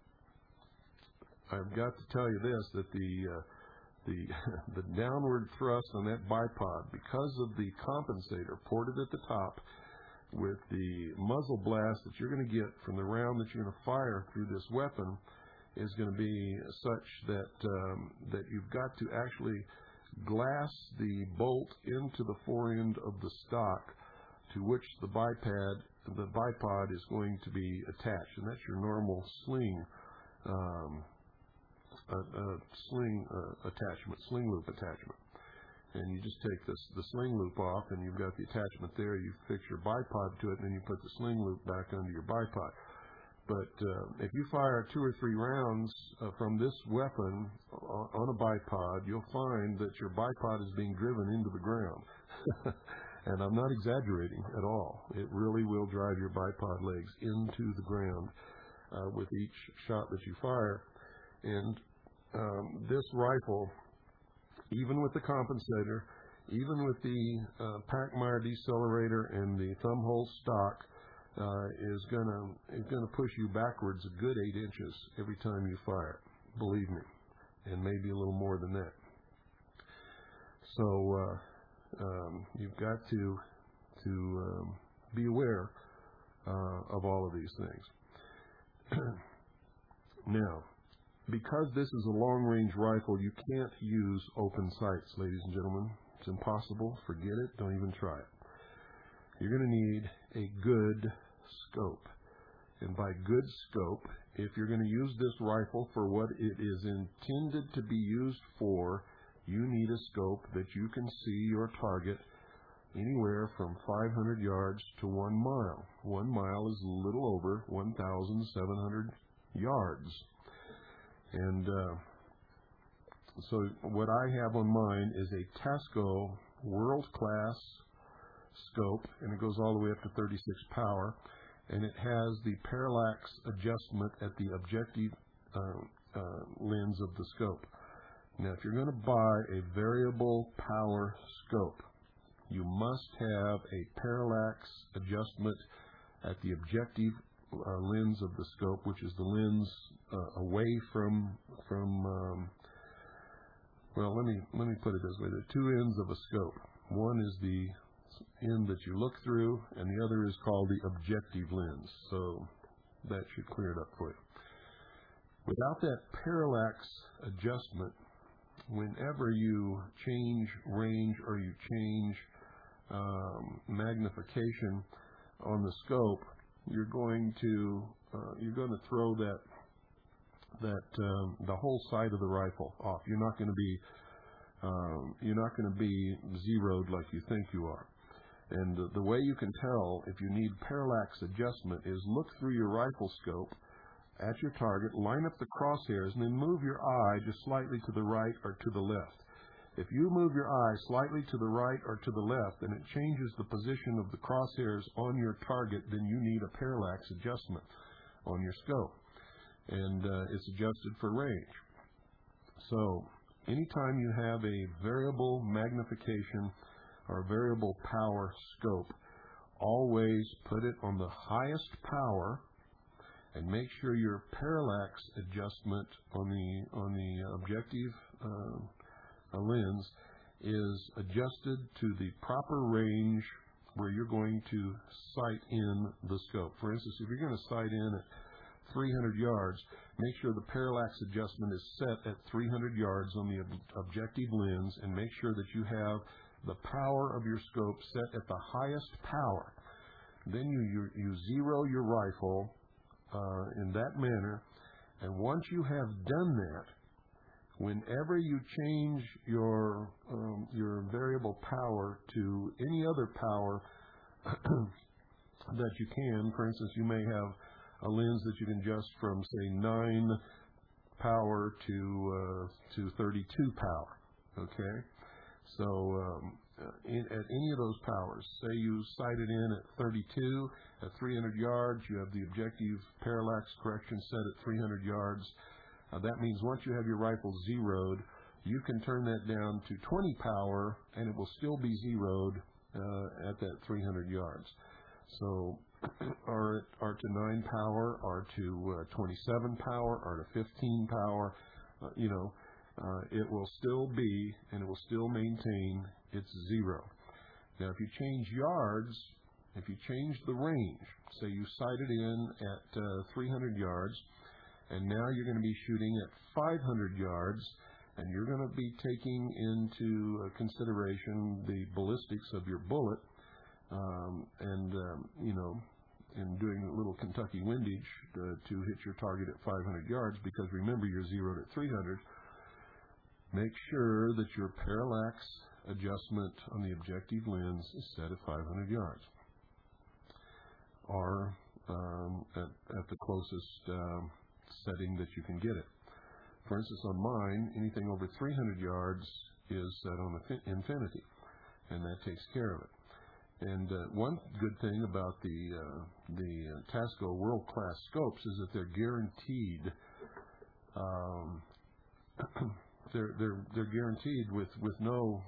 I've got to tell you this, that the uh, the the downward thrust on that bipod, because of the compensator ported at the top, with the muzzle blast that you're going to get from the round that you're going to fire through this weapon, is going to be such that um, that you've got to actually glass the bolt into the forend of the stock to which the bipod the bipod is going to be attached, and that's your normal sling um, uh, uh, sling uh, attachment, sling loop attachment. And you just take this the sling loop off, and you've got the attachment there. You fix your bipod to it, and then you put the sling loop back under your bipod. But uh, if you fire two or three rounds uh, from this weapon on, on a bipod, you'll find that your bipod is being driven into the ground. And I'm not exaggerating at all. It really will drive your bipod legs into the ground uh, with each shot that you fire. And um, this rifle, even with the compensator, even with the uh, Packmeyer decelerator and the thumb hole stock, uh, is gonna is gonna push you backwards a good eight inches every time you fire. Believe me, and maybe a little more than that. So uh, um, you've got to to um, be aware uh, of all of these things. Now, because this is a long-range rifle, you can't use open sights, ladies and gentlemen. It's impossible. Forget it. Don't even try it. You're going to need a good scope. And by good scope, if you're going to use this rifle for what it is intended to be used for, you need a scope that you can see your target anywhere from five hundred yards to one mile. One mile is a little over one thousand seven hundred yards. And uh, so what I have on mine is a Tasco world-class scope, and it goes all the way up to thirty-six power, and it has the parallax adjustment at the objective uh, uh, lens of the scope. Now, if you're going to buy a variable power scope, you must have a parallax adjustment at the objective uh, lens of the scope, which is the lens uh, away from from. Um, well, let me let me put it this way: there are two ends of a scope. One is the end that you look through, and the other is called the objective lens. So that should clear it up for you. Without that parallax adjustment, whenever you change range or you change um, magnification on the scope, you're going to uh, you're going to throw that that um, the whole sight of the rifle off. You're not going to be um, you're not going to be zeroed like you think you are. And the, the way you can tell if you need parallax adjustment is look through your rifle scope at your target, line up the crosshairs, and then move your eye just slightly to the right or to the left. If you move your eye slightly to the right or to the left and it changes the position of the crosshairs on your target, then you need a parallax adjustment on your scope. And uh, it's adjusted for range. So anytime you have a variable magnification or variable power scope, always put it on the highest power and make sure your parallax adjustment on the on the objective uh, lens is adjusted to the proper range where you're going to sight in the scope. For instance, if you're going to sight in at three hundred yards, make sure the parallax adjustment is set at three hundred yards on the ob- objective lens, and make sure that you have the power of your scope set at the highest power. then you, you, you zero your rifle uh, in that manner, and once you have done that, whenever you change your um, your variable power to any other power that you can, for instance, you may have a lens that you can adjust from, say, nine power to uh, to thirty-two power. Okay, so um, in, at any of those powers, say you sight it in at thirty-two, at three hundred yards, you have the objective parallax correction set at three hundred yards. Uh, that means once you have your rifle zeroed, you can turn that down to twenty power, and it will still be zeroed uh, at that three hundred yards. So, or, or to nine power, or to uh, twenty-seven power, or to fifteen power, uh, you know, uh, it will still be, and it will still maintain its zero. Now, if you change yards, if you change the range, say you sight it in at uh, three hundred yards, and now you're going to be shooting at five hundred yards, and you're going to be taking into uh, consideration the ballistics of your bullet, um, and, um, you know, and doing a little Kentucky windage uh, to hit your target at five hundred yards, because remember, you're zeroed at three hundred. Make sure that your parallax adjustment on the objective lens is set at five hundred yards, or um, at, at the closest um, setting that you can get it. For instance, on mine, anything over three hundred yards is set on infinity, and that takes care of it. And uh, one good thing about the uh, the uh, Tasco world-class scopes is that they're guaranteed. Um, they're they're they're guaranteed with with no.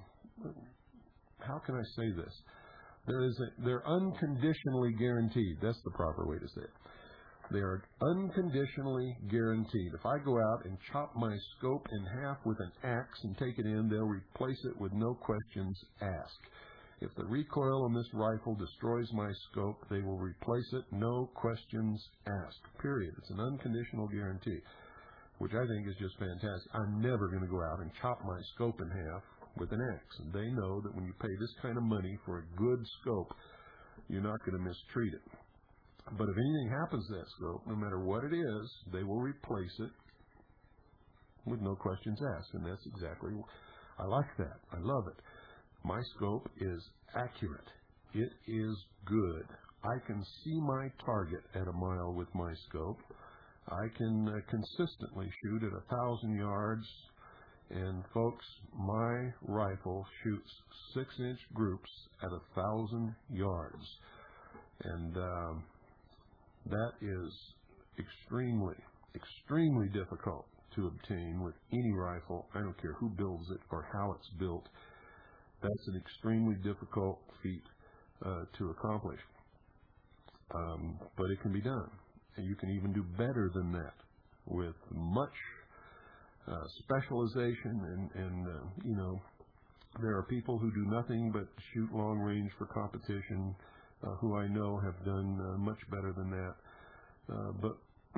How can I say this? There is a, they're unconditionally guaranteed. That's the proper way to say it. They are unconditionally guaranteed. If I go out and chop my scope in half with an axe and take it in, they'll replace it with no questions asked. If the recoil on this rifle destroys my scope, they will replace it, no questions asked, period. It's an unconditional guarantee, which I think is just fantastic. I'm never going to go out and chop my scope in half with an axe. And they know that when you pay this kind of money for a good scope, you're not going to mistreat it. But if anything happens to that scope, no matter what it is, they will replace it with no questions asked. And that's exactly, I like that. I love it. My scope is accurate. It is good. I can see my target at a mile with my scope. I can uh, consistently shoot at a thousand yards. And folks, my rifle shoots six-inch groups at a thousand yards. And um, that is extremely, extremely difficult to obtain with any rifle. I don't care who builds it or how it's built. That's an extremely difficult feat uh, to accomplish. Um, but it can be done. And you can even do better than that with much uh, specialization. And, and uh, you know, there are people who do nothing but shoot long range for competition, uh, who I know have done uh, much better than that. Uh, but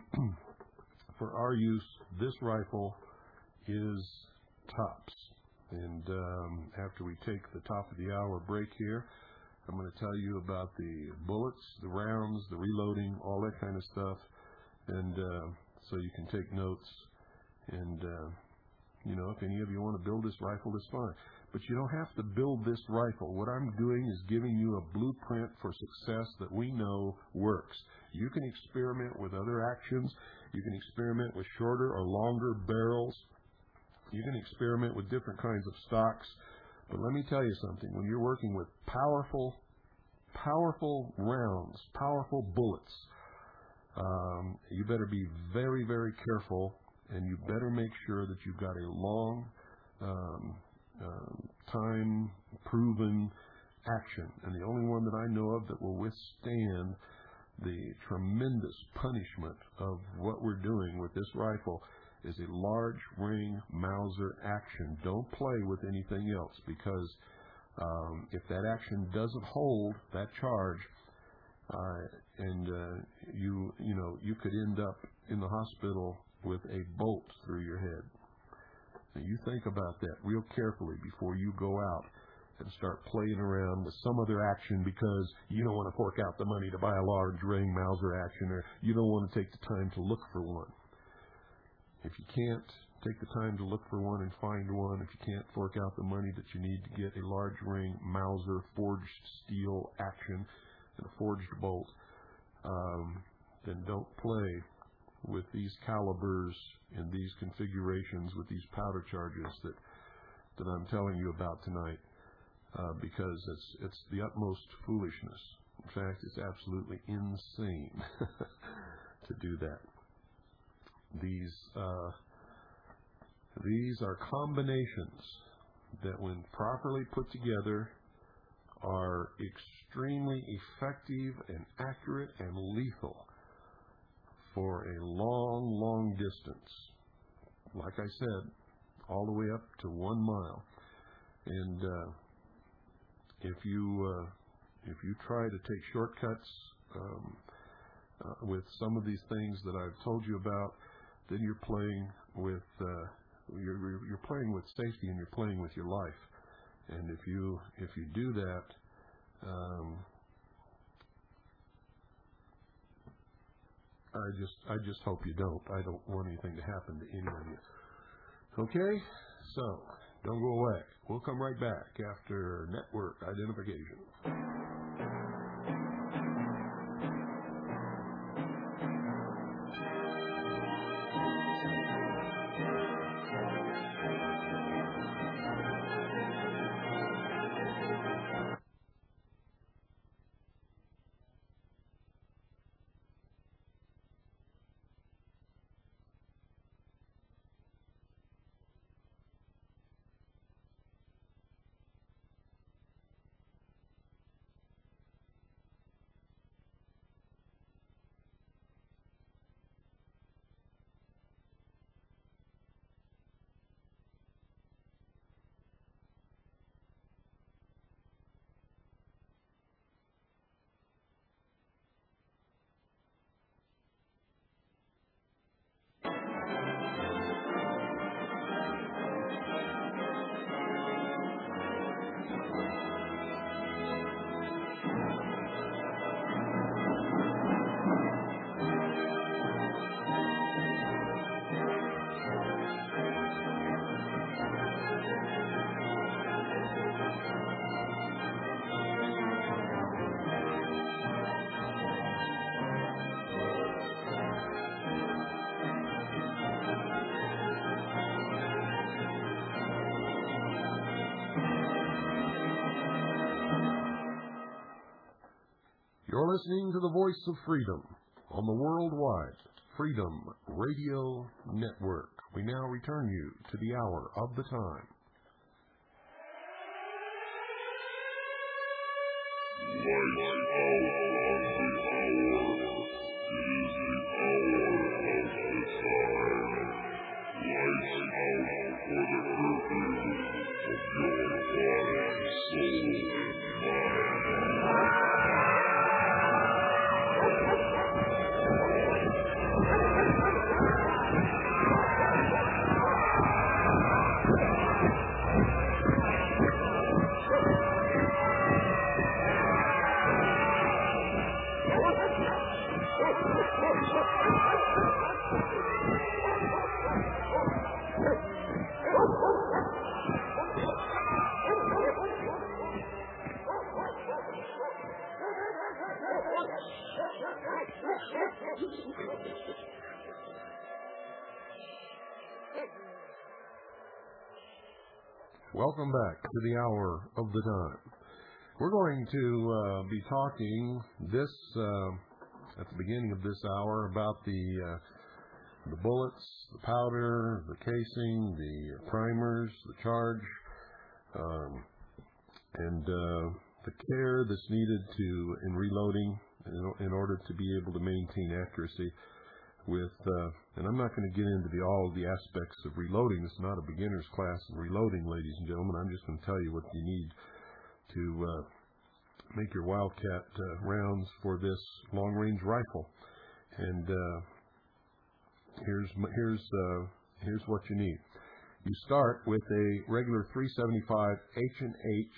for our use, this rifle is tops. And um, after we take the top of the hour break here, I'm going to tell you about the bullets, the rounds, the reloading, all that kind of stuff. And uh, so you can take notes. And, uh, you know, if any of you want to build this rifle, that's fine. But you don't have to build this rifle. What I'm doing is giving you a blueprint for success that we know works. You can experiment with other actions. You can experiment with shorter or longer barrels. You can experiment with different kinds of stocks. But let me tell you something. When you're working with powerful, powerful rounds, powerful bullets, um, you better be very, very careful, and you better make sure that you've got a long um, um, time-proven action. And the only one that I know of that will withstand the tremendous punishment of what we're doing with this rifle is a large ring Mauser action. Don't play with anything else, because um, if that action doesn't hold that charge, uh, and uh, you you know you could end up in the hospital with a bolt through your head. Now you think about that real carefully before you go out and start playing around with some other action because you don't want to fork out the money to buy a large-range Mauser action, or you don't want to take the time to look for one. If you can't take the time to look for one and find one, if you can't fork out the money that you need to get a large-ring Mauser forged steel action and a forged bolt, um, then don't play with these calibers and these configurations with these powder charges that that I'm telling you about tonight, uh, because it's it's the utmost foolishness. In fact, it's absolutely insane to do that. These uh, these are combinations that, when properly put together, are extremely effective and accurate and lethal for a long, long distance. Like I said, all the way up to one mile. And uh, if you uh, if you try to take shortcuts um, uh, with some of these things that I've told you about, then you're playing with uh, you're you're playing with safety, and you're playing with your life. And if you if you do that, um, I just I just hope you don't. I don't want anything to happen to any of you. Okay? So, don't go away. We'll come right back after network identification. You're listening to the Voice of Freedom on the Worldwide Freedom Radio Network. We now return you to the hour of the time. Welcome back to the hour of the time. We're going to uh, be talking this uh, at the beginning of this hour about the uh, the bullets, the powder, the casing, the primers, the charge, um, and uh, the care that's needed to in reloading in, in order to be able to maintain accuracy. With uh, and I'm not going to get into the, all of the aspects of reloading. This is not a beginner's class in reloading, ladies and gentlemen. I'm just going to tell you what you need to uh, make your Wildcat uh, rounds for this long-range rifle. And uh, here's here's uh, here's what you need. You start with a regular three seventy-five H and H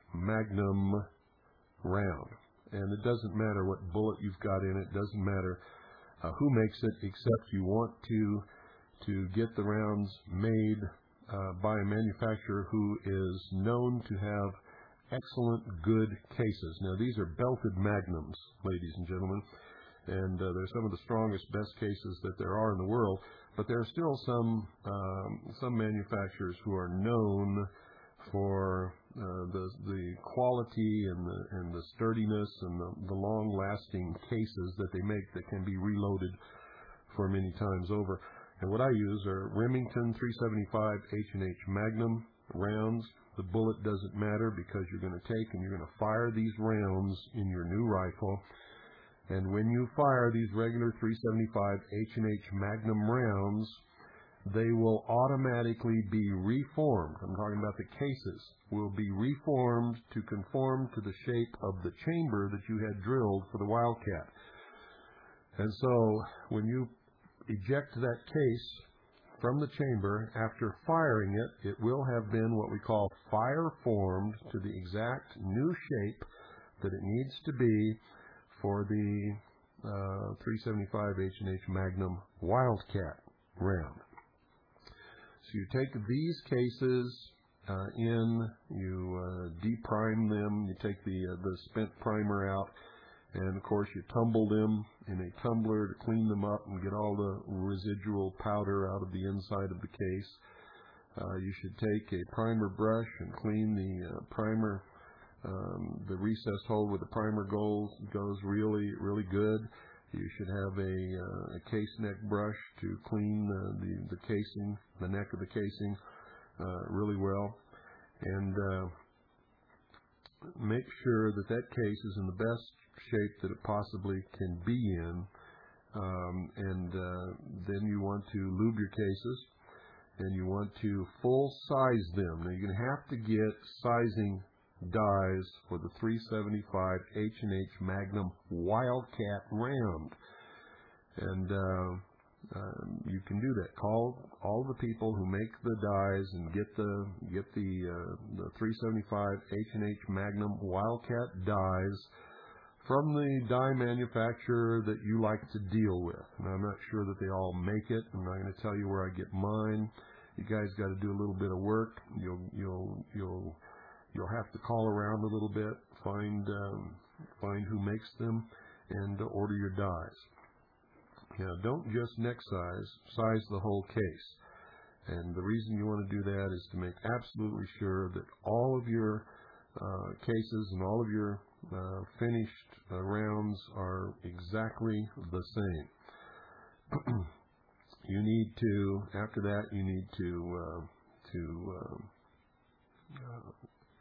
Magnum round. And it doesn't matter what bullet you've got in it. It doesn't matter uh, who makes it, except you want to to get the rounds made uh, by a manufacturer who is known to have excellent, good cases. Now, these are belted Magnums, ladies and gentlemen, and uh, they're some of the strongest, best cases that there are in the world. But there are still some um, some manufacturers who are known for uh, the the quality and the and the sturdiness and the, the long-lasting cases that they make that can be reloaded for many times over. And what I use are Remington three seventy-five H and H Magnum rounds. The bullet doesn't matter because you're going to take and you're going to fire these rounds in your new rifle. And when you fire these regular three seventy-five H and H Magnum rounds, they will automatically be reformed. I'm talking about the cases. Will be reformed to conform to the shape of the chamber that you had drilled for the Wildcat. And so when you eject that case from the chamber, after firing it, it will have been what we call fire formed to the exact new shape that it needs to be for the uh, three seventy-five H and H Magnum Wildcat round. So you take these cases uh, in, you uh, deprime them, you take the uh, the spent primer out, and of course you tumble them in a tumbler to clean them up and get all the residual powder out of the inside of the case. Uh, you should take a primer brush and clean the uh, primer, um, the recessed hole where the primer goes, goes really, really good. You should have a, uh, a case neck brush to clean the, the, the casing, the neck of the casing, uh, really well. And uh, make sure that that case is in the best shape that it possibly can be in. Um, and uh, then you want to lube your cases, and you want to full size them. Now you're going to have to get sizing dies for the three seventy-five H and H Magnum Wildcat round, and uh, um, you can do that. Call all the people who make the dies and get the get the uh, the three seventy-five H and H Magnum Wildcat dies from the die manufacturer that you like to deal with. And I'm not sure that they all make it. I'm not going to tell you where I get mine. You guys got to do a little bit of work. You'll you'll you'll You'll have to call around a little bit, find um, find who makes them, and uh, order your dies. Now, don't just neck size, size the whole case. And the reason you want to do that is to make absolutely sure that all of your uh, cases and all of your uh, finished uh, rounds are exactly the same. You need to, after that, you need to uh, to uh, uh,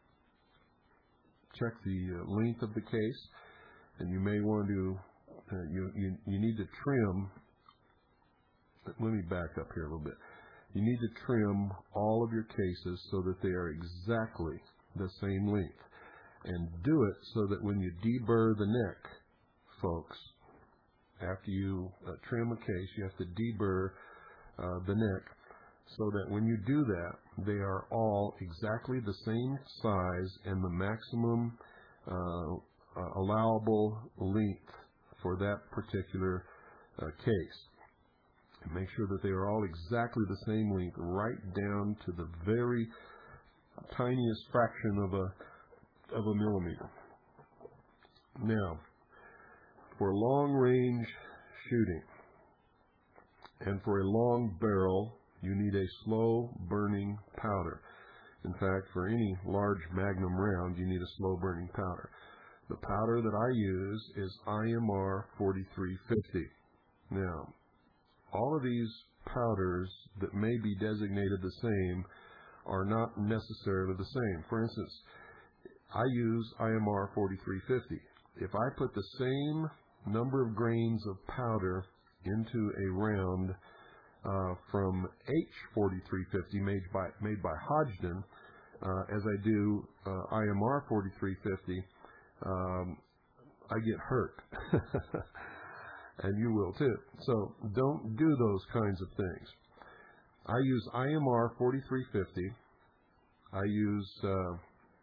check the uh, length of the case, and you may want to, uh, you, you, you need to trim, let me back up here a little bit. You need to trim all of your cases so that they are exactly the same length. And do it so that when you deburr the neck, folks, after you uh, trim a case, you have to deburr uh, the neck, so that when you do that, they are all exactly the same size and the maximum uh, uh, allowable length for that particular uh, case. And make sure that they are all exactly the same length, right down to the very tiniest fraction of a of a millimeter. Now, for long-range shooting and for a long barrel, you need a slow-burning powder. In fact, for any large magnum round, you need a slow-burning powder. The powder that I use is I M R forty-three fifty. Now, all of these powders that may be designated the same are not necessarily the same. For instance, I use I M R forty-three fifty. If I put the same number of grains of powder into a round Uh, from H forty-three fifty made by made by Hodgdon, uh, as I do uh, I M R forty-three fifty, um, I get hurt, and you will too. So don't do those kinds of things. I use I M R forty-three fifty. I use uh,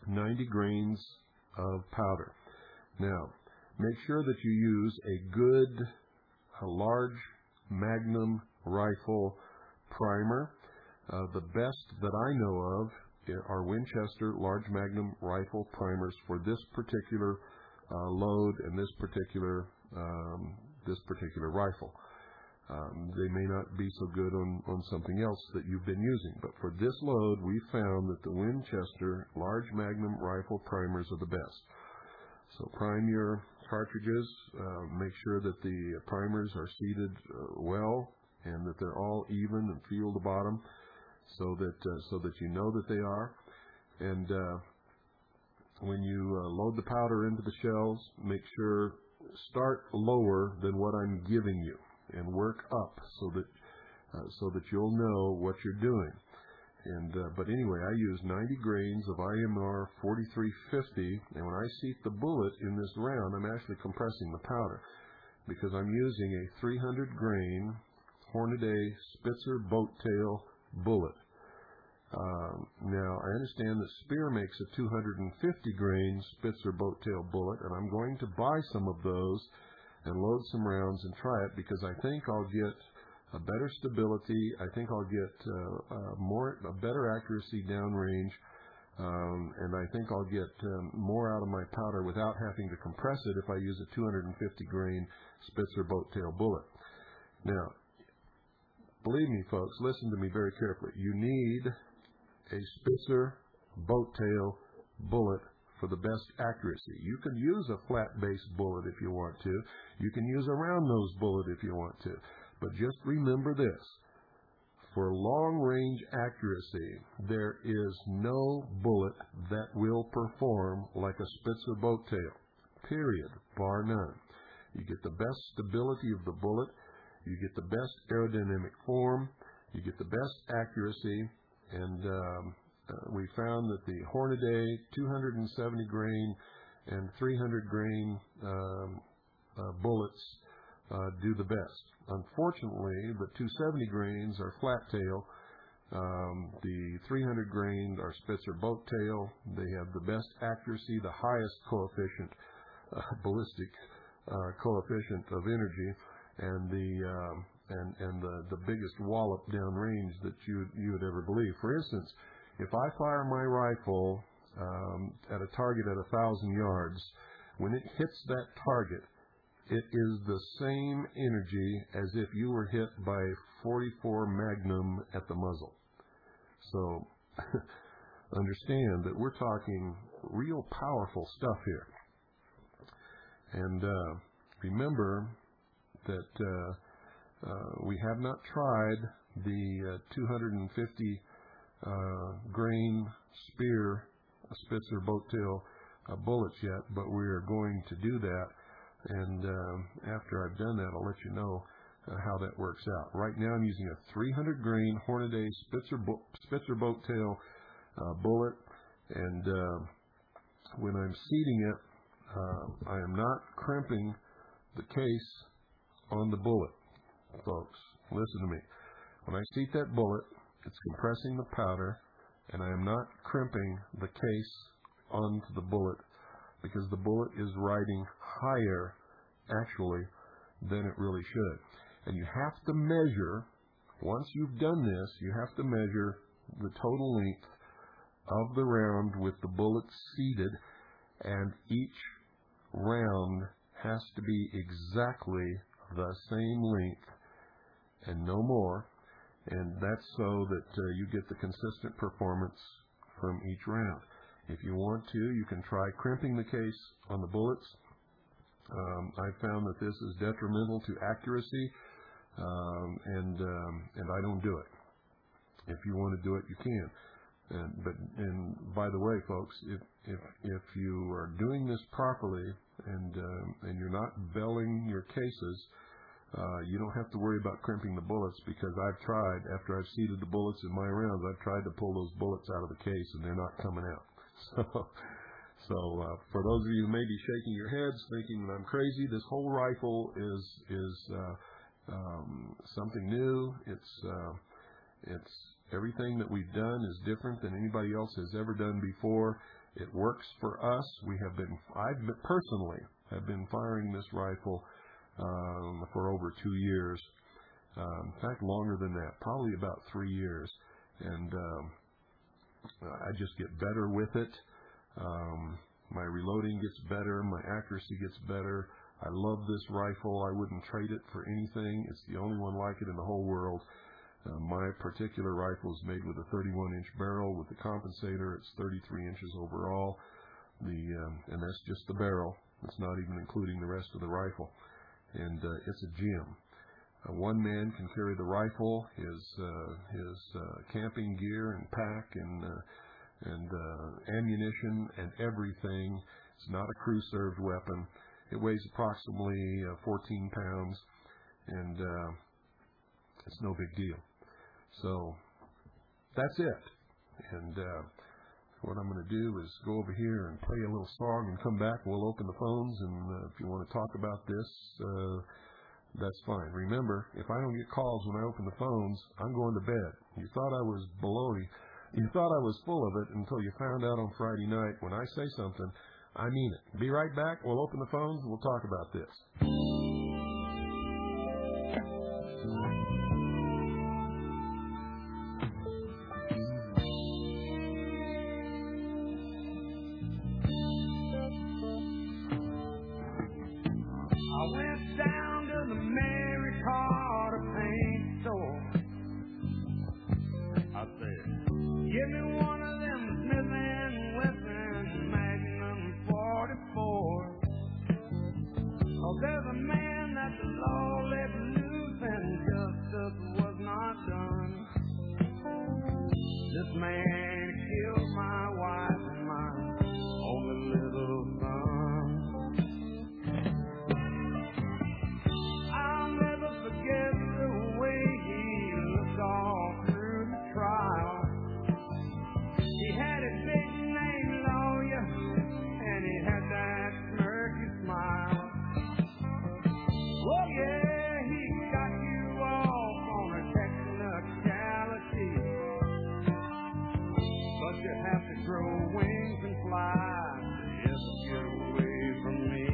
ninety grains of powder. Now, make sure that you use a good, a large Magnum rifle primer. Uh, the best that I know of are Winchester large Magnum rifle primers for this particular uh, load and this particular um, this particular rifle. Um, they may not be so good on, on something else that you've been using, but for this load, we found that the Winchester large Magnum rifle primers are the best. So prime your cartridges, uh, make sure that the primers are seated uh, well and that they're all even and feel the bottom, so that uh, so that you know that they are. And uh, when you uh, load the powder into the shells, make sure start lower than what I'm giving you and work up so that uh, so that you'll know what you're doing. And uh, but anyway, I use ninety grains of I M R forty-three fifty, and when I seat the bullet in this round, I'm actually compressing the powder because I'm using a three hundred grain Hornady Spitzer boat tail bullet. Um, now, I understand that Speer makes a two hundred fifty grain Spitzer boat tail bullet, and I'm going to buy some of those and load some rounds and try it because I think I'll get a better stability. I think I'll get uh, uh, more, a better accuracy downrange, um, and I think I'll get um, more out of my powder without having to compress it if I use a two hundred fifty grain Spitzer boat tail bullet. Now, believe me, folks, listen to me very carefully. You need a Spitzer boat tail bullet for the best accuracy. You can use a flat base bullet if you want to. You can use a round nose bullet if you want to. But just remember this. For long range accuracy, there is no bullet that will perform like a Spitzer boat tail. Period. Bar none. You get the best stability of the bullet. You get the best aerodynamic form. You get the best accuracy. And um, uh, we found that the Hornady two hundred seventy grain and three hundred grain um, uh, bullets uh, do the best. Unfortunately, the two hundred seventy grains are flat tail. Um, the three hundred grain are Spitzer boat tail. They have the best accuracy, the highest coefficient, uh, ballistic uh, coefficient of energy, and the um, and and the, the biggest wallop downrange that you you would ever believe. For instance, if I fire my rifle um, at a target at a thousand yards, when it hits that target, it is the same energy as if you were hit by a forty-four Magnum at the muzzle. So understand that we're talking real powerful stuff here. And uh, remember that uh, uh, we have not tried the uh, two hundred fifty uh, grain Speer Spitzer boat tail uh, bullets yet, but we are going to do that. And um, after I've done that, I'll let you know uh, how that works out. Right now, I'm using a three hundred grain Hornady Spitzer, bo Spitzer boat tail uh, bullet, and uh, when I'm seating it, uh, I am not crimping the case on the bullet, folks. Listen to me. When I seat that bullet, it's compressing the powder, and I am not crimping the case onto the bullet because the bullet is riding higher, actually, than it really should. And you have to measure, once you've done this, you have to measure the total length of the round with the bullet seated, and each round has to be exactly the same length and no more, and that's so that uh, you get the consistent performance from each round. If you want to, you can try crimping the case on the bullets. Um, I found that this is detrimental to accuracy, um, and um, and I don't do it. If you want to do it, you can. And, but and by the way, folks, if if if you are doing this properly and um, and you're not belling your cases, uh, you don't have to worry about crimping the bullets, because I've tried, after I've seated the bullets in my rounds, I've tried to pull those bullets out of the case and they're not coming out. So, so uh, for those of you who may be shaking your heads, thinking that I'm crazy, this whole rifle is is uh, um, something new. It's uh, it's everything that we've done is different than anybody else has ever done before, It works for us. We have been, I personally have been firing this rifle um, for over two years. Um, in fact, longer than that, probably about three years. And um, I just get better with it. Um, my reloading gets better. My accuracy gets better. I love this rifle. I wouldn't trade it for anything. It's the only one like it in the whole world. Uh, my particular rifle is made with a thirty-one inch barrel with the compensator. It's thirty-three inches overall. The um, and that's just the barrel. It's not even including the rest of the rifle. And uh, it's a gem. Uh, one man can carry the rifle, his uh, his uh, camping gear and pack and uh, and uh, ammunition and everything. It's not a crew-served weapon. It weighs approximately uh, fourteen pounds, and uh, it's no big deal. So that's it. And uh, what I'm going to do is go over here and play a little song and come back. We'll open the phones, and uh, if you want to talk about this, uh, that's fine. Remember, if I don't get calls when I open the phones, I'm going to bed. You thought I was baloney. You thought I was full of it until you found out on Friday night. When I say something, I mean it. Be right back. We'll open the phones and we'll talk about this. I went down to the Mary Carter paint store. I said, give me one of them Smith and Wesson Magnum forty-four. Oh, there's a man that the law let loose and justice was not done. This man killed my wife and my only little son. I'll never forget the way he looked all through the trial. He had a big name lawyer, and he had that smirky smile. Oh yeah, he got you off on a technicality, but you have to grow wings and fly to ever get away from me.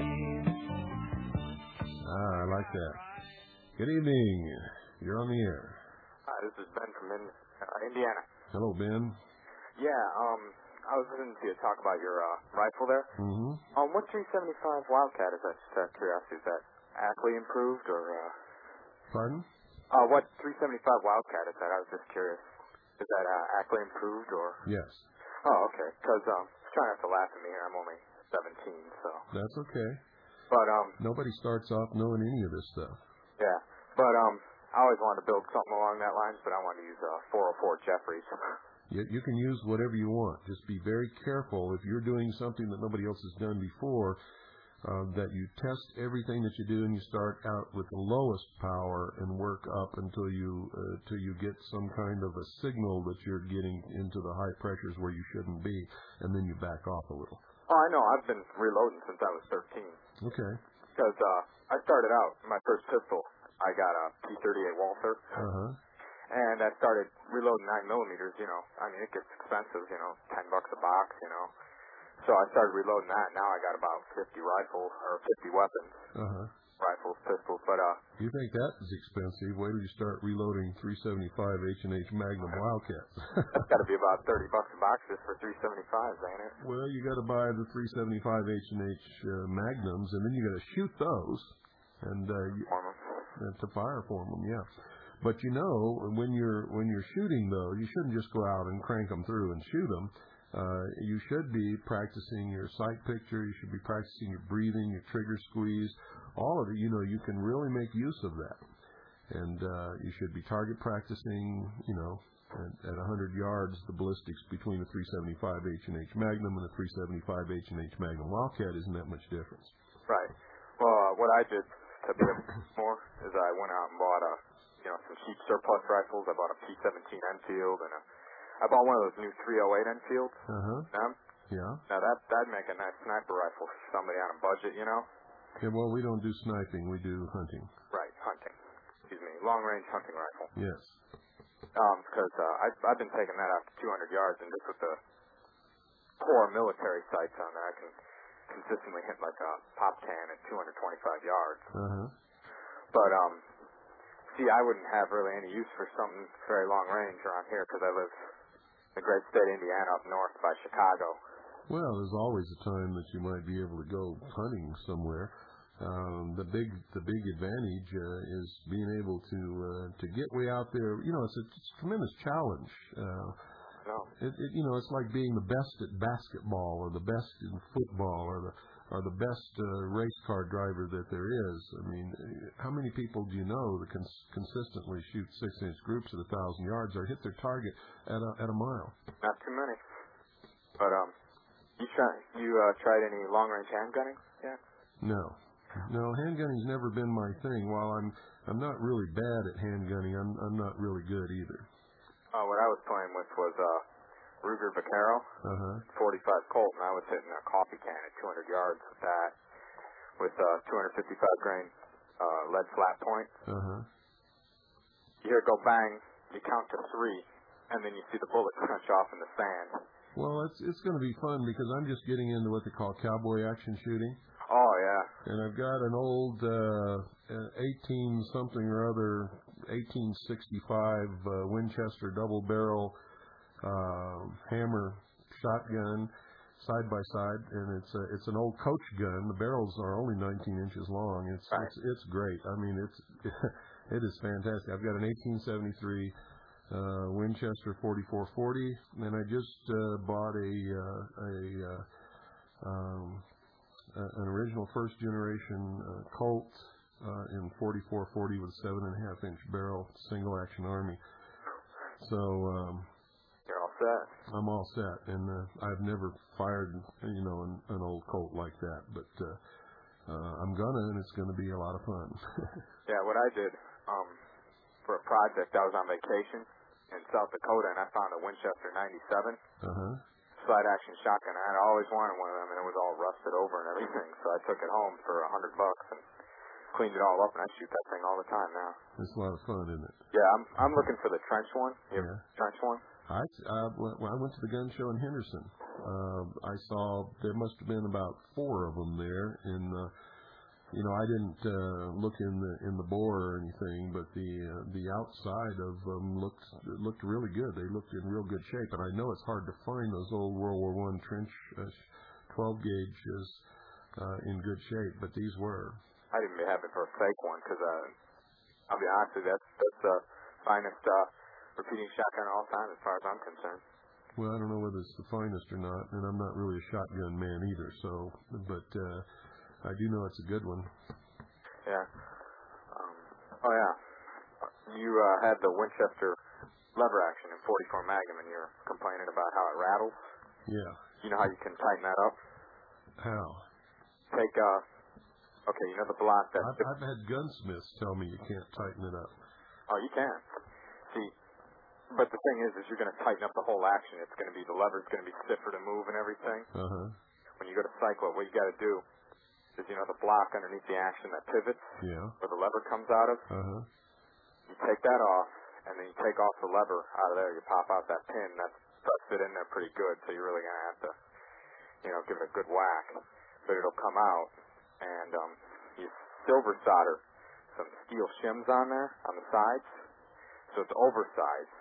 Ah, I like that. Good evening. You're on the air. Hi, this is Ben from in, uh, Indiana. Hello, Ben. Yeah, um, I was listening to you talk about your uh, rifle there. Mm-hmm. Um, what three seventy-five Wildcat is that? Just out of curiosity, is that Ackley improved or? Uh, Pardon? uh, what three seventy-five Wildcat is that? I was just curious. Is that uh, Ackley improved or? Yes. Oh, okay. Because um, trying not to laugh at me here. I'm only seventeen, so. That's okay. But um. Nobody starts off knowing any of this stuff. Yeah, but um, I always wanted to build something along that lines, but I wanted to use uh, four oh four Jeffries. You, you can use whatever you want. Just be very careful if you're doing something that nobody else has done before, uh, that you test everything that you do and you start out with the lowest power and work up until you uh, till you get some kind of a signal that you're getting into the high pressures where you shouldn't be, and then you back off a little. Oh, I know. I've been reloading since I was thirteen. Okay. Because uh, I started out, my first pistol, I got a P thirty-eight Walther. Uh-huh. And I started reloading nine millimeters, you know. I mean, it gets expensive, you know, ten bucks a box, you know. So I started reloading that. Now I got about fifty rifles, or fifty weapons. Uh-huh. Rifles, pistols, but, uh... You think that is expensive? Wait till you start reloading three seventy-five H and H Magnum Wildcats. That's got to be about thirty bucks a box just for three seventy-fives, ain't it? Well, you got to buy the three seventy-five H and H uh, Magnums, and then you got to shoot those and uh, you, uh, to fire for them, yeah. But you know, when you're when you're shooting though, you shouldn't just go out and crank them through and shoot them. Uh, you should be practicing your sight picture. You should be practicing your breathing, your trigger squeeze, all of it. You know, you can really make use of that. And uh, you should be target practicing, you know, at, at one hundred yards, the ballistics between a three seventy-five H and H Magnum and a three seventy-five H and H Magnum Wildcat isn't that much difference. Right. Well, uh, what I did to be able to more is I went out and bought a, you know, some cheap surplus rifles. I bought a P seventeen Enfield and a, I bought one of those new three oh eight Enfields. Uh-huh. Now, yeah. Now that that'd make a nice sniper rifle for somebody on a budget, you know. Yeah. Well, we don't do sniping. We do hunting. Right, hunting. Excuse me, long range hunting rifle. Yes. Um, because uh, I've I've been taking that out to two hundred yards, and just with the poor military sights on there. I can consistently hit like a pop can at two hundred twenty-five yards. Uh-huh. But, um, see, I wouldn't have really any use for something very long range around here because I live in the great state of Indiana up north by Chicago. Well, there's always a time that you might be able to go hunting somewhere. Um, the big the big advantage uh, is being able to uh, to get way out there. You know, it's a, it's a tremendous challenge. Uh, no. it, it, you know, it's like being the best at basketball or the best in football or the or the best uh, race car driver that there is. I mean, how many people do you know that can consistently shoot six-inch groups at a thousand yards or hit their target at a, at a mile? Not too many. But um, you try you uh, tried any long-range handgunning yet? No. No, handgunning's never been my thing. While I'm I'm not really bad at handgunning, I'm I'm not really good either. Uh, what I was playing with was uh, Ruger Vaquero, uh-huh. forty-five Colt, and I was hitting a coffee can at two hundred yards with that, with uh, two hundred fifty-five grain uh, lead flat point. Uh-huh. You hear it go bang, you count to three, and then you see the bullet crunch off in the sand. Well, it's it's going to be fun because I'm just getting into what they call cowboy action shooting. Oh, yeah. And I've got an old uh, eighteen something or other, eighteen sixty-five uh, Winchester double barrel uh, hammer shotgun side by side, and it's a, it's an old coach gun. The barrels are only nineteen inches long. It's right. it's it's great. I mean, it's it is fantastic. I've got an eighteen seventy-three uh, Winchester forty-four forty, and I just uh, bought a uh, a uh, um, Uh, an original first generation uh, Colt uh, in forty-four forty with a seven and a half inch barrel, single action Army. So um, you're all set. I'm all set, and uh, I've never fired, you know, an, an old Colt like that, but uh, uh, I'm gonna, and it's gonna be a lot of fun. Yeah, what I did um, for a project, I was on vacation in South Dakota, and I found a Winchester ninety-seven. Uh huh. Slide action shotgun. I had always wanted one of them, and it was all rusted over and everything. So I took it home for a hundred bucks and cleaned it all up, and I shoot that thing all the time now. It's a lot of fun, isn't it? Yeah, I'm I'm looking for the trench one. You yeah. Trench one. I uh, when I went to the gun show in Henderson, uh, I saw there must have been about four of them there, and uh, you know I didn't uh, look in the in the bore or anything, but the uh, the outside of them looked looked really good. They looked in real good shape, and I know it's hard to find those old World War One trench uh, twelve gauges uh, in good shape, but these were. I'd even be happy for a fake one because uh, I'll be honest with you, that's that's the finest uh, repeating shotgun of all time as far as I'm concerned. Well, I don't know whether it's the finest or not, and I'm not really a shotgun man either. So, but uh, I do know it's a good one. Yeah. Um, oh yeah. You uh, had the Winchester lever action in forty-four Magnum, and you're complaining about how it rattles. Yeah. You know how you can tighten that up? How? Take uh. Okay, you know the block that... I've, I've had gunsmiths tell me you can't tighten it up. Oh, you can. See, but the thing is, is you're going to tighten up the whole action. It's going to be, the lever's going to be stiffer to move and everything. Uh-huh. When you go to cycle it, what you got to do is, you know, the block underneath the action that pivots, yeah. where the lever comes out of, uh-huh. you take that off, and then you take off the lever out of there. You pop out that pin. That starts fit in there pretty good, so you're really going to have to, you know, give it a good whack. But it'll come out. And um, you silver solder some steel shims on there on the sides, so it's oversized.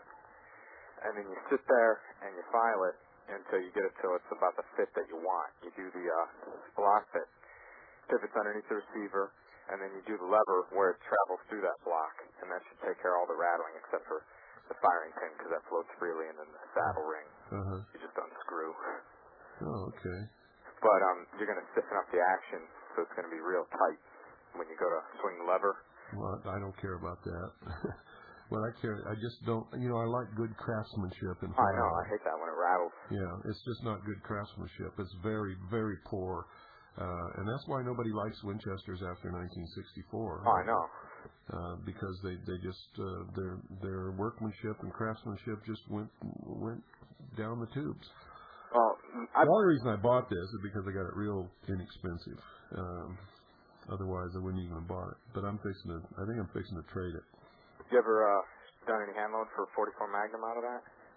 And then you sit there and you file it until you get it till it's about the fit that you want. You do the uh, block that pivots underneath the receiver, and then you do the lever where it travels through that block, and that should take care of all the rattling except for the firing pin because that floats freely, and then the saddle ring. Uh-huh. You just unscrew. Oh, okay. But um, you're going to stiffen up the action, so it's going to be real tight when you go to swing the lever. Well, I don't care about that. Well, I care. I just don't. You know, I like good craftsmanship and. I know. I hate that when it rattles. Yeah, it's just not good craftsmanship. It's very, very poor, uh, and that's why nobody likes Winchesters after nineteen sixty-four. Oh, I know. Uh, because they they just uh, their their workmanship and craftsmanship just went went down the tubes. Well, I, the only reason I bought this is because I got it real inexpensive. Um, otherwise, I wouldn't even have bought it. But I'm fixing to. I think I'm fixing to trade it. You ever uh, done any hand load for forty-four Magnum out of that?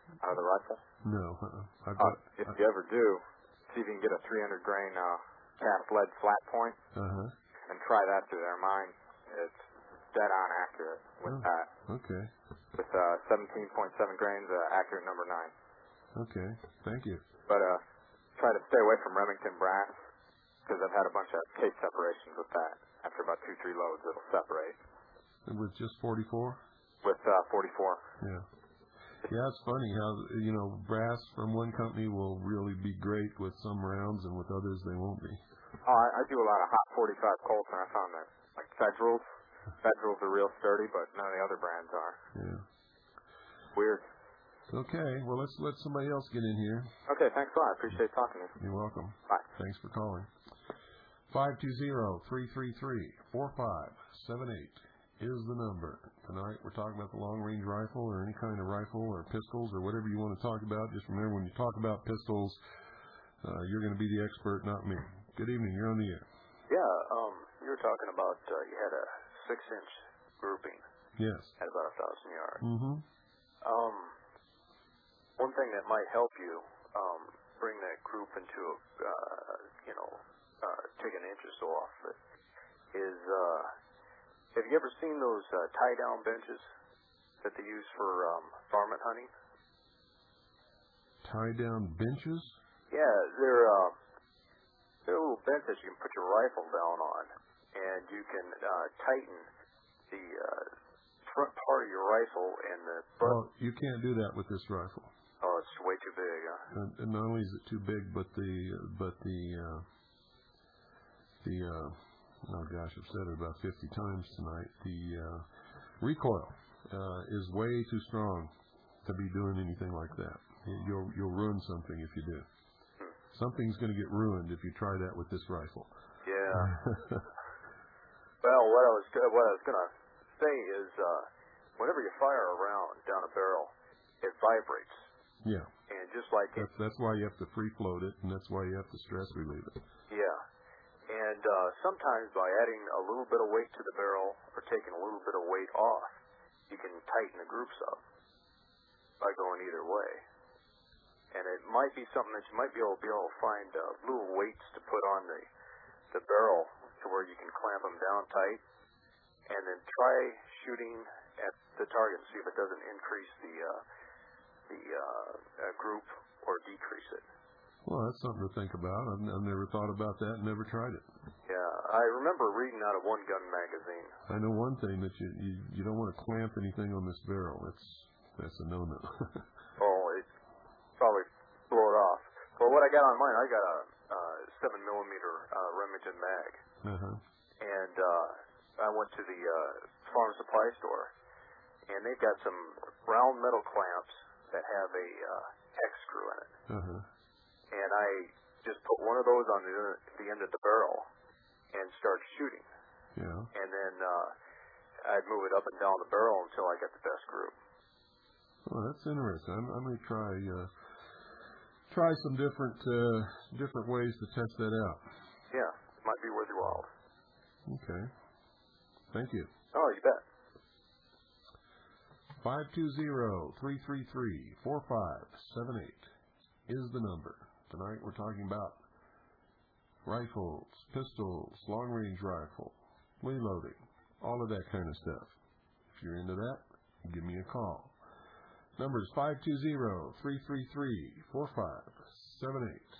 out of the rifle? No. Uh-uh. I've Uh, got, if I, you ever do, see if you can get a three hundred grain uh, cast lead flat point uh-huh. and try that through there. Mine, it's dead on accurate with Oh, that. okay. With uh, seventeen point seven grains, uh, accurate number nine. Okay. Thank you. But uh, try to stay away from Remington brass because I've had a bunch of case separations with that. After about two, three loads, it'll separate. And with just forty-four? With uh, forty-four. Yeah. Yeah, it's funny how, you know, brass from one company will really be great with some rounds and with others they won't be. Oh, I, I do a lot of hot forty-five Colts, and I found that, like Federals, Federals are real sturdy, but none of the other brands are. Yeah. Weird. Okay, well, let's let somebody else get in here. Okay, thanks a lot. I appreciate talking to you. You're welcome. Bye. Thanks for calling. five two zero, three three three, four five seven eight is the number. Tonight we're talking about the long-range rifle or any kind of rifle or pistols or whatever you want to talk about. Just remember, when you talk about pistols, uh, you're going to be the expert, not me. Good evening. You're on the air. Yeah, um, you were talking about uh, you had a six-inch grouping Yes. at about a thousand yards. Mm-hmm. Um, one thing that might help you um, bring that group into a, uh, you know, uh, take an inch or so off it is, uh, have you ever seen those uh, tie-down benches that they use for um, varmint hunting? Tie-down benches? Yeah, they're uh, they're little benches you can put your rifle down on, and you can uh, tighten the uh, front part of your rifle and the butt. Oh, you can't do that with this rifle. Oh, it's way too big, huh? And, and not only is it too big, but the but the uh, the uh, oh gosh, I've said it about fifty times tonight. The uh, recoil uh, is way too strong to be doing anything like that. You'll you'll ruin something if you do. Hmm. Something's going to get ruined if you try that with this rifle. Yeah. Well, what I was what I was gonna say is, uh, whenever you fire a round down a barrel, it vibrates. Yeah. And just like That's that's why you have to free float it, and that's why you have to stress relieve it. yeah. And uh, sometimes by adding a little bit of weight to the barrel or taking a little bit of weight off, you can tighten the groups up by going either way. And it might be something that you might be able to be able to find uh, little weights to put on the the barrel to where you can clamp them down tight, and then try shooting at the target and see if it doesn't increase the uh, the uh, uh, group or decrease it. Well, that's something to think about. I've, I've never thought about that and never tried it. Yeah, I remember reading out of One Gun magazine. I know one thing, that you you, you don't want to clamp anything on this barrel. That's that's a no-no. Oh, it probably blow it off. Well, what I got on mine, I got a uh, seven millimeter uh, Remington mag, uh-huh. and uh, I went to the uh, farm supply store, and they've got some round metal clamps that have a uh, hex screw in it. Uh-huh. And I just put one of those on the, the end of the barrel and start shooting. Yeah. And then uh, I'd move it up and down the barrel until I got the best group. Well, that's interesting. I'm, I'm going to try uh, try some different uh, different ways to test that out. Yeah, might be worth your while. Okay. Thank you. Oh, you bet. five two zero, three three three, four five seven eight is the number. Tonight we're talking about rifles, pistols, long-range rifle, reloading, all of that kind of stuff. If you're into that, give me a call. Number is five two zero, three three three, four five seven eight.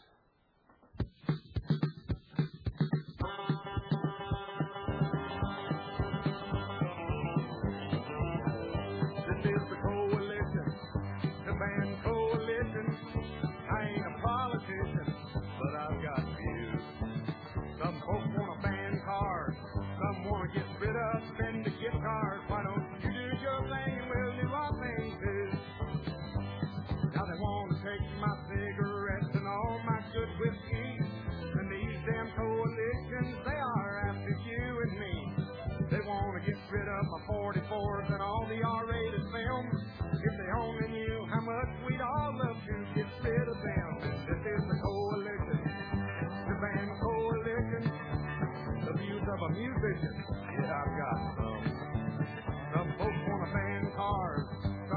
This is the coalition, the band coalition. I ain't a politician, but I've got views. Some folks want to ban cars, some want to get rid of spend the gift cards. Why don't you do your thing and we'll do our thing too? Now they want to take my cigarettes and all my good whiskey, and these damn coalitions, they are after you and me. They want to get rid of my forty-fours and all the R-rated films. If they only knew how much we'd all love to get rid of them. This is the coalition, the band coalition, the views of a musician. Yeah, I've got some. Some folks want to ban cars, some want to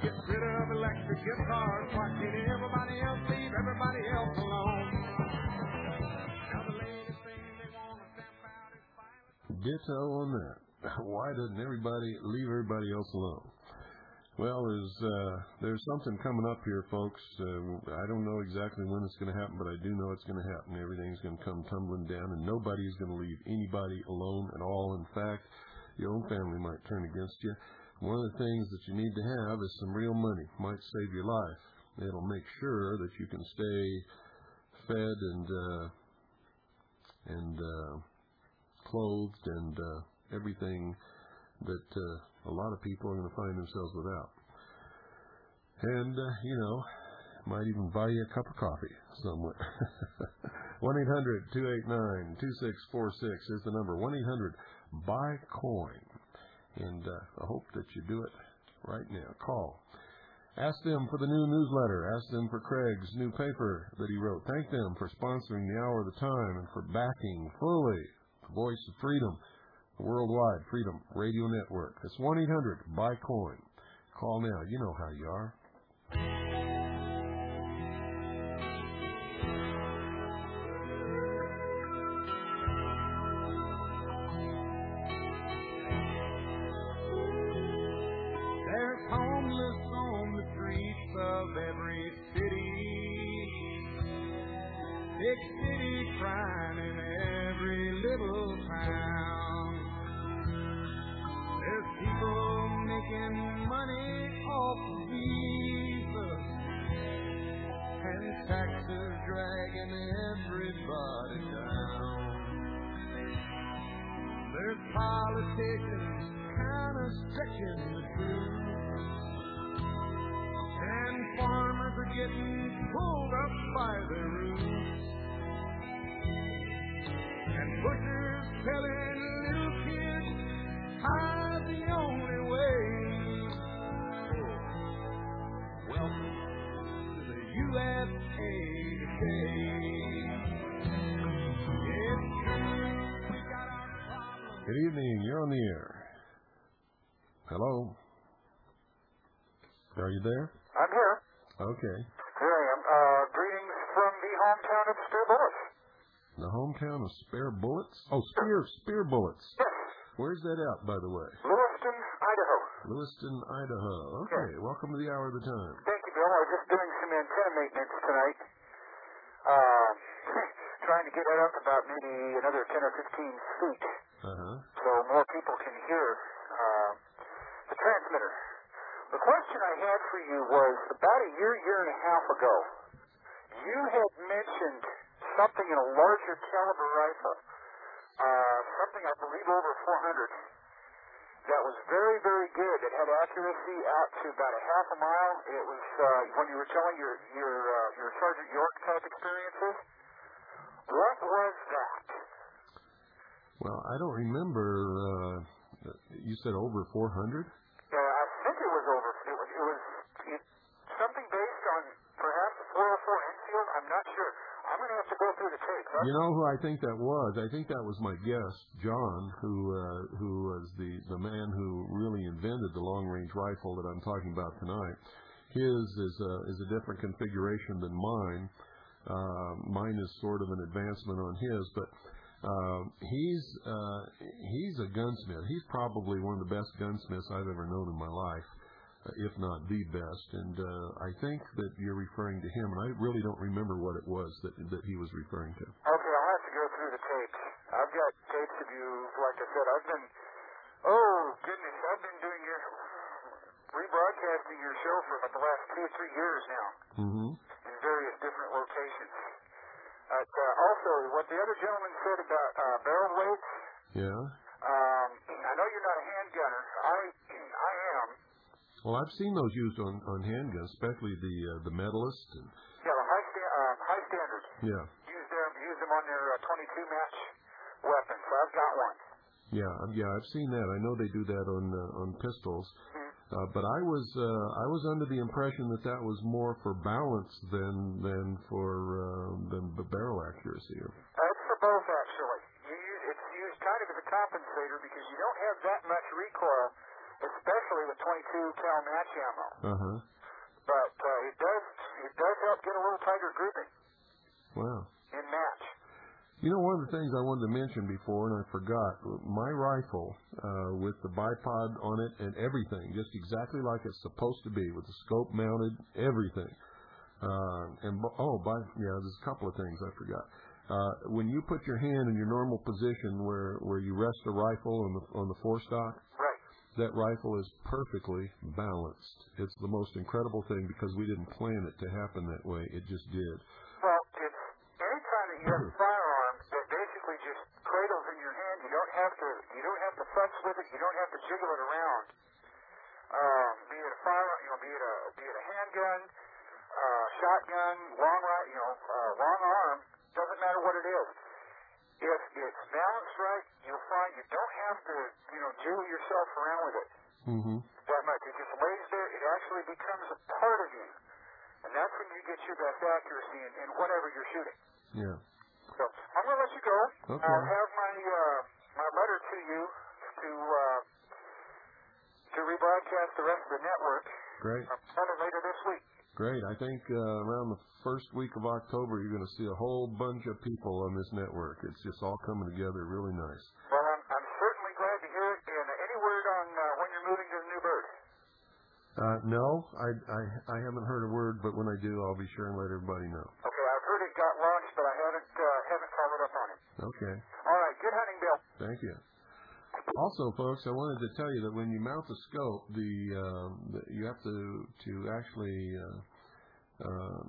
Get rid of electric guitars. Why can't everybody else leave everybody else alone? Now the latest thing they want to stamp out is violence. Ditto on that. Why doesn't everybody leave everybody else alone? Well, there's uh, there's something coming up here, folks. Uh, I don't know exactly when it's going to happen, but I do know it's going to happen. Everything's going to come tumbling down, and nobody is going to leave anybody alone at all. In fact, your own family might turn against you. One of the things that you need to have is some real money. Might save your life. It'll make sure that you can stay fed and uh, and uh, clothed and uh, everything that uh, a lot of people are going to find themselves without. And, uh, you know, might even buy you a cup of coffee somewhere. one eight hundred two eight nine two six four six is the number. one eight hundred buy coin. And uh, I hope that you do it right now. Call. Ask them for the new newsletter. Ask them for Craig's new paper that he wrote. Thank them for sponsoring the Hour of the Time and for backing fully the voice of freedom, the worldwide Freedom Radio Network. It's one eight hundred buy coin. Call now. You know how you are. There's homeless on the streets of every city. Big city crime in every little town. There's people making money off visas and taxes dragging everybody down. There's politicians kind of stretching the truth, and farmers are getting pulled up by their roots, and pushers telling little kids high's the only way. Welcome to the U S A today. It's true, we got our problems. Good evening. You're on the air. Hello? Are you there? I'm here. Okay. Here I am. Uh, greetings from the hometown of Spear Bullets. The hometown of Spare Bullets? Oh, Spear, Spear Bullets. Yes. Where's that out, by the way? Lewiston, Idaho. Lewiston, Idaho. Okay. Yes. Welcome to the Hour of the Time. Thank you, Bill. I was just doing some antenna maintenance tonight. Uh, trying to get it up about maybe another ten or fifteen feet Uh-huh. so more people can hear uh, the transmitter. The question I had for you was about a year, year and a half ago, you had mentioned something in a larger caliber rifle, uh, something I believe over four hundred, that was very, very good. It had accuracy out to about a half a mile. It was uh, when you were telling your your uh, your Sergeant York type experiences. What was that? Well, I don't remember. Uh, you said over four hundred? Uh, I think it was over. It was, it was it, something based on perhaps a four oh four Enfield. I'm not sure. I'm going to have to go through the tape. Huh? You know who I think that was? I think that was my guest, John, who uh, who was the, the man who really invented the long-range rifle that I'm talking about tonight. His is a, is a different configuration than mine. Uh, mine is sort of an advancement on his, but uh, he's uh, he's a gunsmith. He's probably one of the best gunsmiths I've ever known in my life, uh, if not the best. And uh, I think that you're referring to him, and I really don't remember what it was that that he was referring to. Okay, I'll have to go through the tapes. I've got tapes of you, like I said, I've been, oh, goodness, I've been doing your, rebroadcasting your show for about the last two or three years now. Mm-hmm. In various different locations. But uh, also, what the other gentleman said about uh, barrel weights, Yeah. um, I know you're not a handgunner. I I am. Well, I've seen those used on, on handguns, especially the uh, the Medalist. And, Yeah, the high, sta- uh, high standard. yeah. Use them, use them on their uh, twenty-two match weapons. So I've got one. Yeah, um, yeah, I've seen that. I know they do that on uh, on pistols. Mm-hmm. Uh, but I was uh, I was under the impression that that was more for balance than than for uh, than the barrel accuracy. It's for both, actually. You use, it's used kind of as a compensator because you don't have that much recoil especially with twenty-two cal match ammo. Uh-huh. But uh, it does it does help get a little tighter grouping Wow. in match. You know, one of the things I wanted to mention before, and I forgot, my rifle uh, with the bipod on it and everything, just exactly like it's supposed to be, with the scope mounted, everything. Uh, and oh, by yeah, there's a couple of things I forgot. Uh, when you put your hand in your normal position, where where you rest the rifle on the on the forestock, Right. that rifle is perfectly balanced. It's the most incredible thing because we didn't plan it to happen that way. It just did. Well, it's anytime that you have a firearm that basically just cradles in your hand, you don't have to you don't have to fuss with it, you don't have to jiggle it around. Um, be it a fire, you know, be it a be it a handgun, uh, shotgun, long right, you know, uh, long arm, doesn't matter what it is. If it's balanced right, you'll find you don't have to, you know, jiggle yourself around with it Mm-hmm. that much. It just lays there. It actually becomes a part of you, and that's when you get your best accuracy in, in whatever you're shooting. Yeah. So I'm gonna let you go. Okay. I'll have my uh, my letter to you to uh, to rebroadcast the rest of the network. Great. I'm coming later this week. Great. I think uh, around the first week of October, you're going to see a whole bunch of people on this network. It's just all coming together really nice. Well, I'm, I'm certainly glad to hear it. And any word on uh, when you're moving to the new bird? Uh, no, I, I I haven't heard a word, but when I do, I'll be sure and let everybody know. Okay, I've heard it got launched, but I haven't uh, haven't followed up on it. Okay. All right, good hunting, Bill. Thank you. Also, folks, I wanted to tell you that when you mount the scope, the, uh, the you have to to actually. Uh, uh,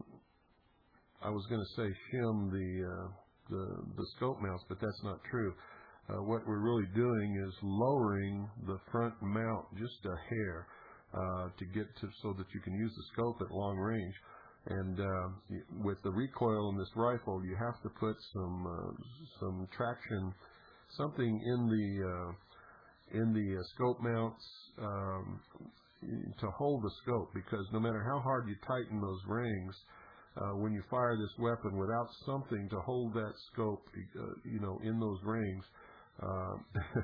I was going to say shim the uh, the the scope mounts, but that's not true. Uh, what we're really doing is lowering the front mount just a hair uh, to get to so that you can use the scope at long range. And uh, with the recoil in this rifle, you have to put some uh, some traction, something in the uh, in the uh, scope mounts um, to hold the scope, because no matter how hard you tighten those rings, uh, when you fire this weapon without something to hold that scope, uh, you know, in those rings, uh,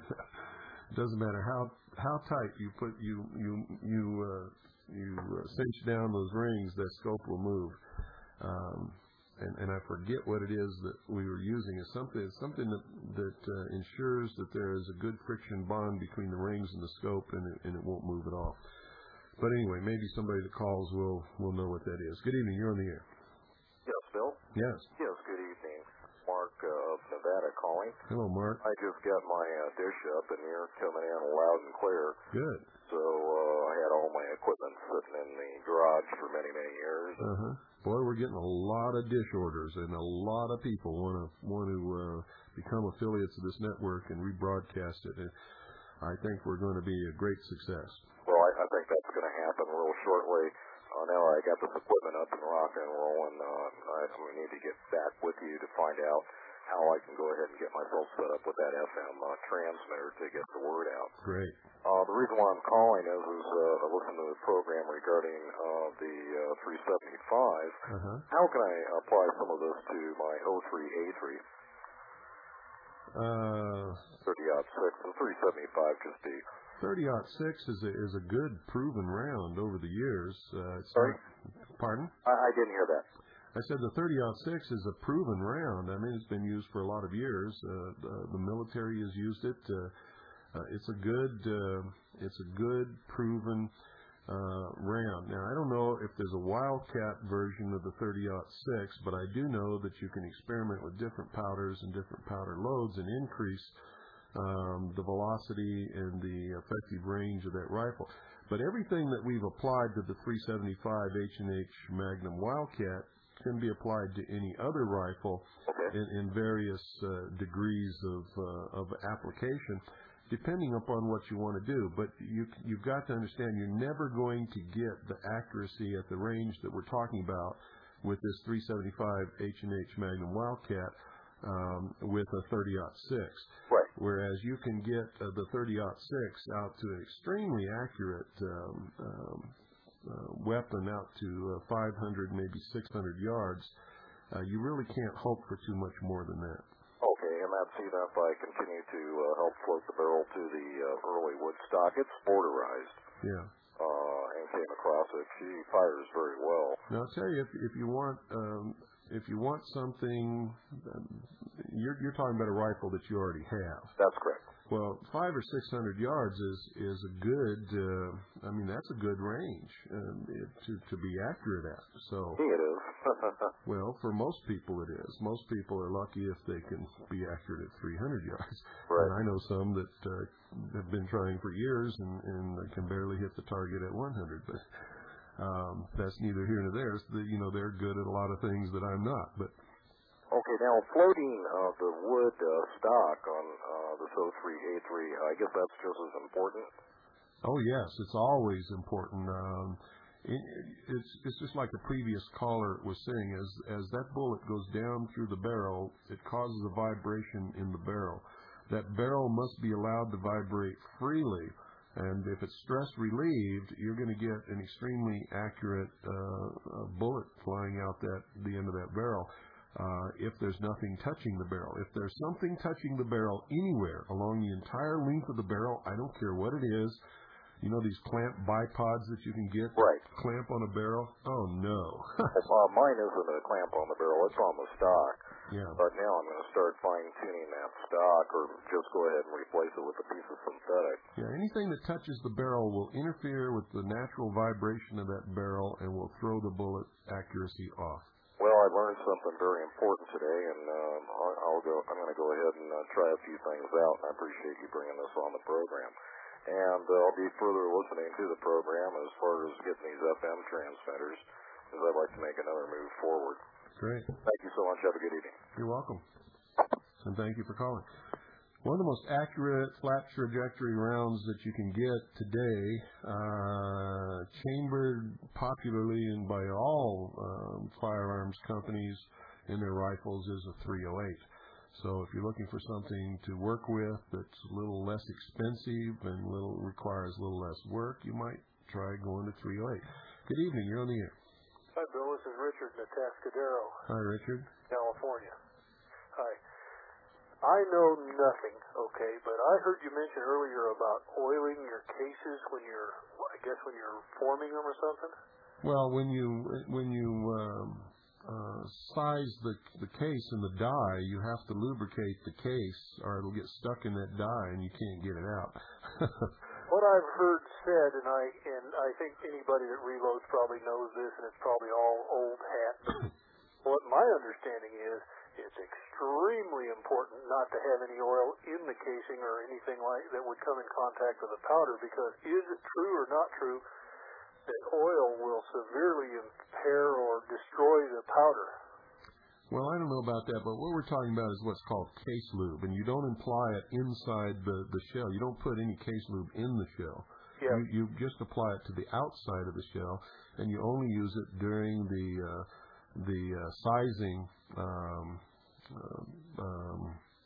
doesn't matter how how tight you put you you you uh, you uh, cinch down those rings, that scope will move. Um, and, and I forget what it is that we were using. It's something it's something that that uh, ensures that there is a good friction bond between the rings and the scope, and it, and it won't move at all. But anyway, maybe somebody that calls will will know what that is. Good evening. You're on the air. Yes, Bill? Yes. Yes, good evening. Mark uh, of Nevada calling. Hello, Mark. I just got my uh, dish up, and you're coming in loud and clear. Good. So uh, I had all my equipment sitting in the garage for many, many years. Uh-huh. Boy, we're getting a lot of dish orders, and a lot of people want to want to uh, become affiliates of this network and rebroadcast it. And I think we're going to be a great success. Well, I, I think that's going to happen real shortly. Uh, now I got this equipment up and rocking and rolling. Uh, I, I need to get back with you to find out how I can go ahead and get myself set up with that F M uh, transmitter to get the word out. Great. Uh, the reason why I'm calling is, is uh, I listened to the program regarding uh, the uh, three seventy-five. Uh-huh. How can I apply some of this to my oh three A three? Uh, thirty aught six, the three seventy-five just the... thirty aught six is a, is a good proven round over the years. Uh, it's Sorry? Not, pardon? I, I didn't hear that. I said the thirty aught six is a proven round. I mean, it's been used for a lot of years. Uh, the, the military has used it. Uh, uh, it's a good, uh, it's a good proven uh, round. Now, I don't know if there's a Wildcat version of the thirty aught six, but I do know that you can experiment with different powders and different powder loads and increase um, the velocity and the effective range of that rifle. But everything that we've applied to the three seventy-five H and H Magnum Wildcat can be applied to any other rifle in, in various uh, degrees of uh, of application, depending upon what you want to do. But you, you've got to understand you're never going to get the accuracy at the range that we're talking about with this three seventy-five H and H Magnum Wildcat um, with a thirty aught six. Right. Whereas you can get uh, the thirty aught six out to an extremely accurate um, um, uh, weapon out to uh, five hundred, maybe six hundred yards. Uh, you really can't hope for too much more than that. Okay, and that, see that by continue to uh, help float the barrel to the uh, early Woodstock. It's borderized. Yeah. Uh, and came across it. She fires very well. Now I'll tell you, if if you want um, if you want something, um, you're you're talking about a rifle that you already have. That's correct. Well, five or six hundred yards is is a good. Uh, I mean, that's a good range um, it, to to be accurate at. So it is. Well, for most people it is. Most people are lucky if they can be accurate at three hundred yards. Right. And I know some that uh, have been trying for years and, and can barely hit the target at one hundred. But um, that's neither here nor there. The, you know, they're good at a lot of things that I'm not. But okay, now floating uh, the wood uh, stock on uh, the S O three A three, I guess that's just as important. Oh yes, it's always important. Um, it, it's it's just like the previous caller was saying. As as that bullet goes down through the barrel, it causes a vibration in the barrel. That barrel must be allowed to vibrate freely, and if it's stress relieved, you're going to get an extremely accurate uh, bullet flying out that the end of that barrel. Uh, if there's nothing touching the barrel. If there's something touching the barrel anywhere along the entire length of the barrel, I don't care what it is. You know these clamp bipods that you can get? Right. Clamp on a barrel? Oh, no. uh, mine isn't a clamp on the barrel. It's on the stock. Yeah. But now I'm going to start fine-tuning that stock or just go ahead and replace it with a piece of synthetic. Yeah, anything that touches the barrel will interfere with the natural vibration of that barrel and will throw the bullet accuracy off. Well, I learned something very important today, and um, I'll, I'll go. I'm going to go ahead and uh, try a few things out, and I appreciate you bringing this on the program. And uh, I'll be further listening to the program as far as getting these F M transmitters, because I'd like to make another move forward. Great. Thank you so much. Have a good evening. You're welcome. And thank you for calling. One of the most accurate flat trajectory rounds that you can get today, uh, chambered popularly and by all um, firearms companies in their rifles, is a three oh eight. So if you're looking for something to work with that's a little less expensive and little requires a little less work, you might try going to three oh eight. Good evening. You're on the air. Hi, Bill. This is Richard in Atascadero, Hi, Richard. California. Hi. I know nothing, okay, but I heard you mention earlier about oiling your cases when you're, I guess, when you're forming them or something. Well, when you when you um, uh, size the the case and the die, you have to lubricate the case, or it'll get stuck in that die and you can't get it out. What I've heard said, and I and I think anybody that reloads probably knows this, and it's probably all old hat. What my understanding is, it's extremely important not to have any oil in the casing or anything like that would come in contact with the powder, because is it true or not true that oil will severely impair or destroy the powder? Well, I don't know about that, but what we're talking about is what's called case lube, and you don't apply it inside the, the shell. You don't put any case lube in the shell. Yeah. You, you just apply it to the outside of the shell, and you only use it during the uh, the uh, sizing. Um, uh, um,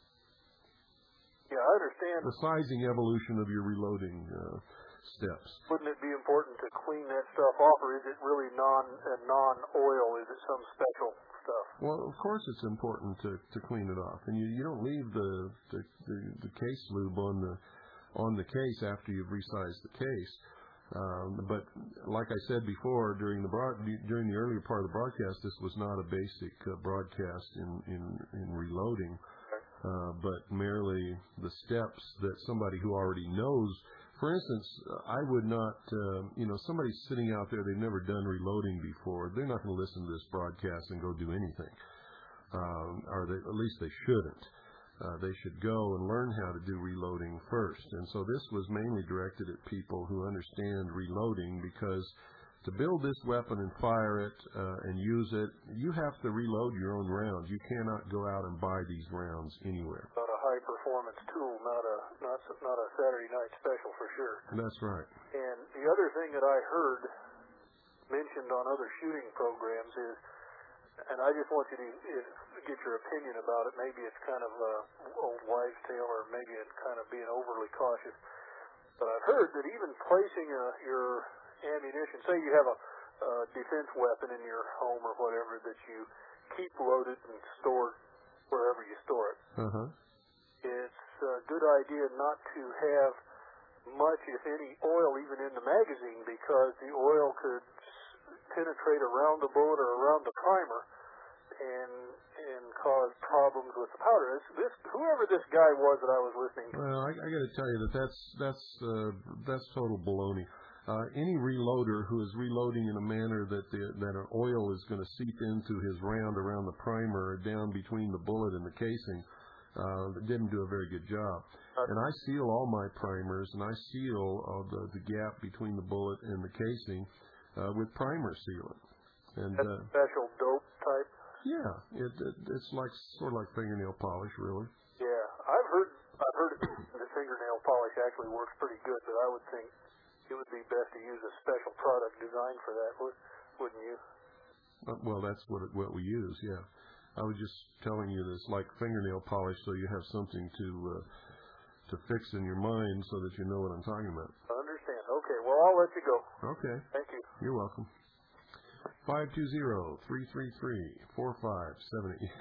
yeah, I understand. The sizing evolution of your reloading uh, steps. Wouldn't it be important to clean that stuff off, or is it really non uh, non-oil? Is it some special stuff? Well, of course it's important to, to clean it off, and you, you don't leave the, the the the case lube on the on the case after you've resized the case. Um, but like I said before, during the broad, during the earlier part of the broadcast, this was not a basic uh, broadcast in in, in reloading, uh, but merely the steps that somebody who already knows. For instance, I would not, uh, you know, somebody sitting out there, they've never done reloading before, they're not going to listen to this broadcast and go do anything, um, or they, at least they shouldn't. Uh, they should go and learn how to do reloading first. And so this was mainly directed at people who understand reloading, because to build this weapon and fire it uh, and use it, you have to reload your own rounds. You cannot go out and buy these rounds anywhere. Not a high-performance tool, not a not not a Saturday night special for sure. That's right. And the other thing that I heard mentioned on other shooting programs is, and I just want you to get your opinion about it. Maybe it's kind of a old wives' tale, or maybe it's kind of being overly cautious. But I've heard that even placing a, your ammunition, say you have a, a defense weapon in your home or whatever that you keep loaded and stored wherever you store it. Uh-huh. a good idea not to have much, if any, oil even in the magazine, because the oil could penetrate around the bullet or around the primer and and cause problems with the powder. This, this whoever this guy was that I was listening to. Well, I, I got to tell you that that's that's uh, that's total baloney. Uh, any reloader who is reloading in a manner that the, that an oil is going to seep into his round around the primer or down between the bullet and the casing uh, didn't do a very good job. Uh, and I seal all my primers, and I seal uh, the, the gap between the bullet and the casing uh, with primer sealant. And That's uh, special dope type? Yeah, it, it it's like sort of like fingernail polish, really. Yeah, I've heard I've heard the fingernail polish actually works pretty good, but I would think it would be best to use a special product designed for that, wouldn't you? Uh, well, that's what it, what we use. Yeah, I was just telling you this, like fingernail polish, so you have something to uh, to fix in your mind, so that you know what I'm talking about. I understand. Okay, well I'll let you go. Okay. Thank you. You're welcome. Five two zero three three three four five seven eight.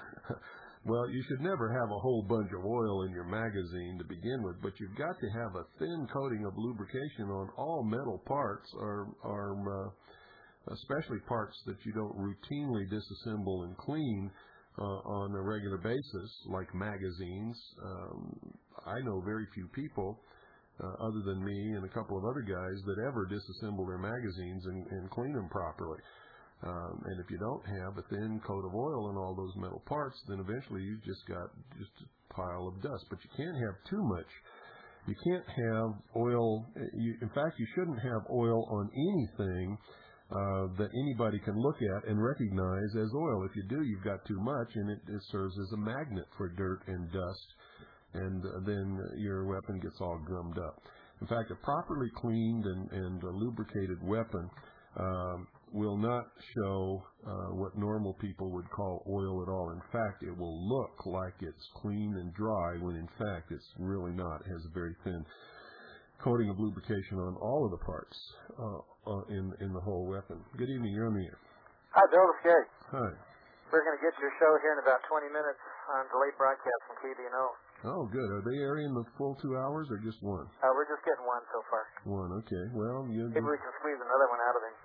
Well, you should never have a whole bunch of oil in your magazine to begin with, but you've got to have a thin coating of lubrication on all metal parts, or, or uh, especially parts that you don't routinely disassemble and clean uh, on a regular basis, like magazines. Um, I know very few people, uh, other than me and a couple of other guys, that ever disassemble their magazines and, and clean them properly. Um, and if you don't have a thin coat of oil in all those metal parts, then eventually you've just got just a pile of dust. But you can't have too much. You can't have oil. You, in fact, you shouldn't have oil on anything uh, that anybody can look at and recognize as oil. If you do, you've got too much, and it, it serves as a magnet for dirt and dust, and uh, then your weapon gets all gummed up. In fact, a properly cleaned and, and uh, lubricated weapon um, will not show uh, what normal people would call oil at all. In fact, it will look like it's clean and dry when in fact it's really not. It has a very thin coating of lubrication on all of the parts uh, uh, in in the whole weapon. Good evening, you're on the air. Hi, Bill. It's Gary. Hi. We're going to get your show here in about twenty minutes on delayed broadcast from K B N O. Oh, good. Are they airing the full two hours or just one? Uh, we're just getting one so far. One, okay. Well, you... Maybe we can squeeze another one out of him.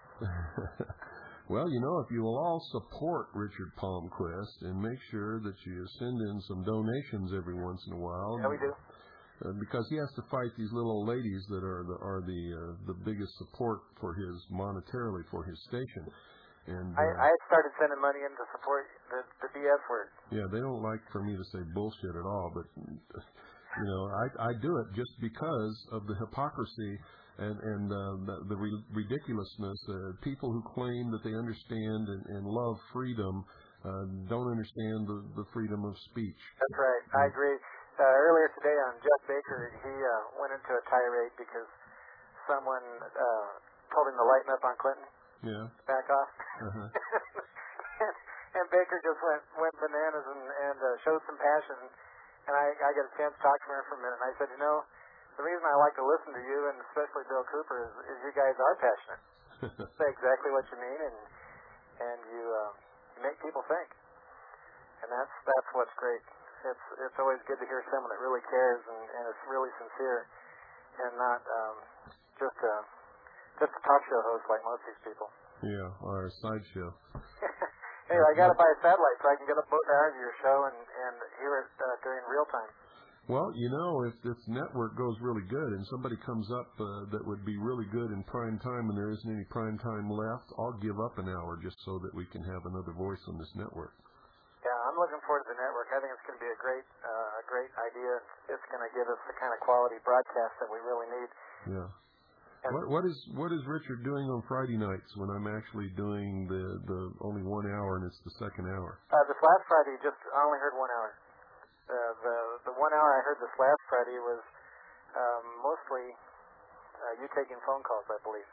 Well, you know, if you will all support Richard Palmquist and make sure that you send in some donations every once in a while. Yeah, we do. Uh, because he has to fight these little old ladies that are the are the uh, the biggest support for his monetarily for his station. And uh, I, I started sending money in to support the, the B S word. Yeah, they don't like for me to say bullshit at all, but you know, I I do it just because of the hypocrisy and and uh, the, the re- ridiculousness. Uh, people who claim that they understand and, and love freedom uh, don't understand the, the freedom of speech. That's right. I agree. Uh, earlier today on Jeff Baker, he uh, went into a tirade because someone uh, told him to lighten up on Clinton. Yeah. Back off. Uh-huh. and, and Baker just went went bananas and, and uh, showed some passion. And I, I got a chance to talk to him for a minute. And I said, you know, the reason I like to listen to you, and especially Bill Cooper, is, is you guys are passionate. Say exactly what you mean, and and you uh, make people think. And that's that's what's great. It's it's always good to hear someone that really cares and, and is really sincere, and not um, just a just a talk show host like most of these people. Yeah, or a sideshow. Anyway, I got to buy a satellite so I can get up both hours of your show and and hear it uh, during real time. Well, you know, if this network goes really good and somebody comes up uh, that would be really good in prime time and there isn't any prime time left, I'll give up an hour just so that we can have another voice on this network. Yeah, I'm looking forward to the network. I think it's going to be a great, uh, a great idea. It's going to give us the kind of quality broadcast that we really need. Yeah. And what what is what is Richard doing on Friday nights when I'm actually doing the the only one hour and it's the second hour? Uh, this last Friday, just I only heard one hour. Uh, the the one hour I heard this last Friday was um, mostly uh, you taking phone calls, I believe.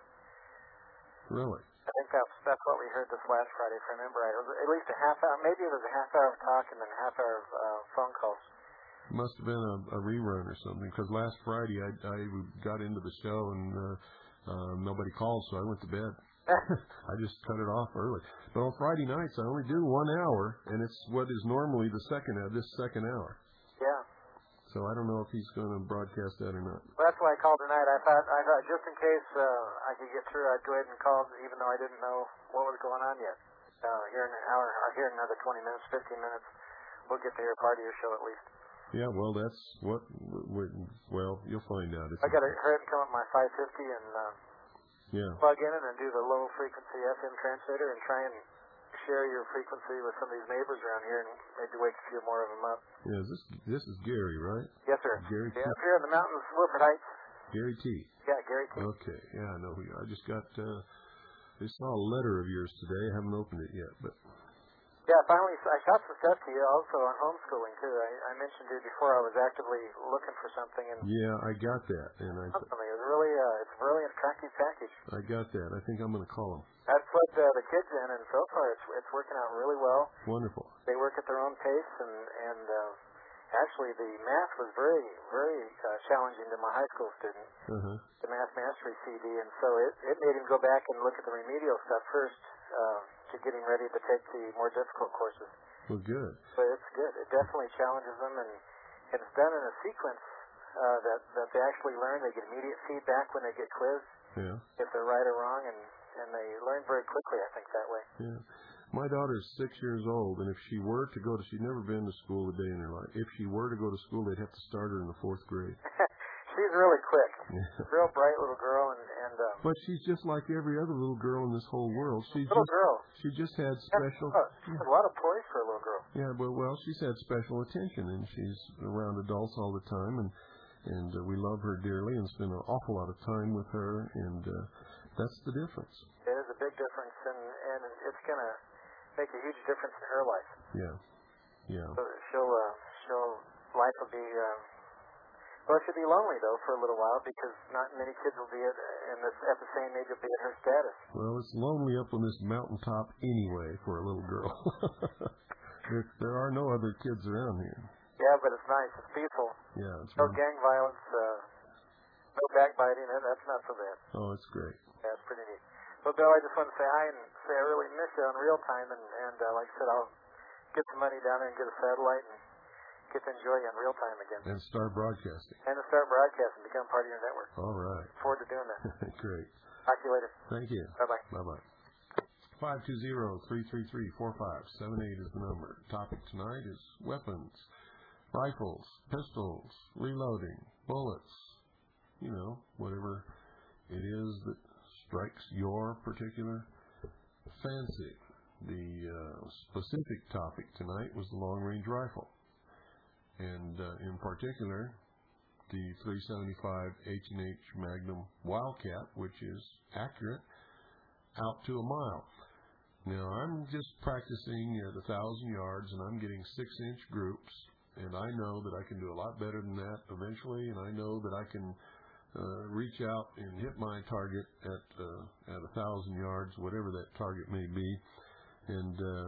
Really? I think that's that's what we heard this last Friday, if I remember right. It was at least a half hour, maybe it was a half hour of talk and then a half hour of uh, phone calls. Must have been a, a rerun or something, because last Friday I, I got into the show and uh, uh, nobody called, so I went to bed. I just cut it off early. But on Friday nights I only do one hour, and it's what is normally the second uh, this second hour. Yeah. So I don't know if he's going to broadcast that or not. Well, that's why I called tonight. I thought, I thought just in case uh, I could get through, I'd go ahead and call, even though I didn't know what was going on yet. Uh, here in an hour, or here in another twenty minutes, fifteen minutes, we'll get to hear part of your show at least. Yeah, well, that's what. We're, well, you'll find out. It's I got to hurry up and come up with my five fifty and uh, yeah. plug in it and do the low frequency F M transmitter and try and share your frequency with some of these neighbors around here and maybe wake a few more of them up. Yeah, this this is Gary, right? Yes, sir. Gary yeah, T. up here in the mountains, Wilford Heights. Gary T. Yeah, Gary T. Okay, yeah, I know who you are. I just got, uh, I saw a letter of yours today. I haven't opened it yet, but. Yeah, finally, I got some stuff to you also on homeschooling, too. I, I mentioned to you before I was actively looking for something. And yeah, I got that. And I. Th- it was really, uh, it's really an attractive package. I got that. I think I'm going to call them. That's what uh, the kids in, and so far it's it's working out really well. Wonderful. They work at their own pace, and and uh, actually the math was very very uh, challenging to my high school student, uh-huh. the Math Mastery C D, and so it it made him go back and look at the remedial stuff first uh, to getting ready to take the more difficult courses. Well, good. But it's good. It definitely challenges them, and it's done in a sequence uh, that that they actually learn. They get immediate feedback when they get quizzed, yeah. if they're right or wrong, and and they learn very quickly, I think, that way. Yeah. My daughter's six years old, and if she were to go to, she'd never been to school a day in her life. If she were to go to school, they'd have to start her in the fourth grade. She's really quick. Yeah. Real bright little girl, and and. Um, but she's just like every other little girl in this whole world. She's little just, girl. She just had special. Oh, she has a lot of poise for a little girl. Yeah, but well, she's had special attention, and she's around adults all the time, and and uh, we love her dearly, and spend an awful lot of time with her, and uh, that's the difference. It is a big difference, and and it's gonna make a huge difference in her life. Yeah, yeah. So she'll uh, she'll life will be. Uh, well, she'll be lonely though for a little while because not many kids will be at in this at the same age will be at her status. Well, it's lonely up on this mountaintop anyway for a little girl. there, there are no other kids around here. Yeah, but it's nice. It's peaceful. Yeah, it's no right. gang violence, uh, no backbiting. That's not so bad. Oh, it's great. Yeah, it's pretty neat. Well, Bill, I just want to say hi and say I really miss you on real time, and and uh, like I said, I'll get some money down there and get a satellite and get to enjoy you on real time again. And start broadcasting. And to start broadcasting, become part of your network. All right. Look forward to doing that. Great. Talk to you later. Thank you. Bye-bye. Bye-bye. five two zero, three three three, four five seven eight is the number. Topic tonight is weapons, rifles, pistols, reloading, bullets, you know, whatever it is that strikes your particular fancy. The uh, specific topic tonight was the long-range rifle, and uh, in particular, the three seventy-five H and H Magnum Wildcat, which is accurate out to a mile. Now, I'm just practicing at a thousand yards, and I'm getting six-inch groups, and I know that I can do a lot better than that eventually, and I know that I can uh, reach out and hit my target at uh, at a thousand yards, whatever that target may be, and uh,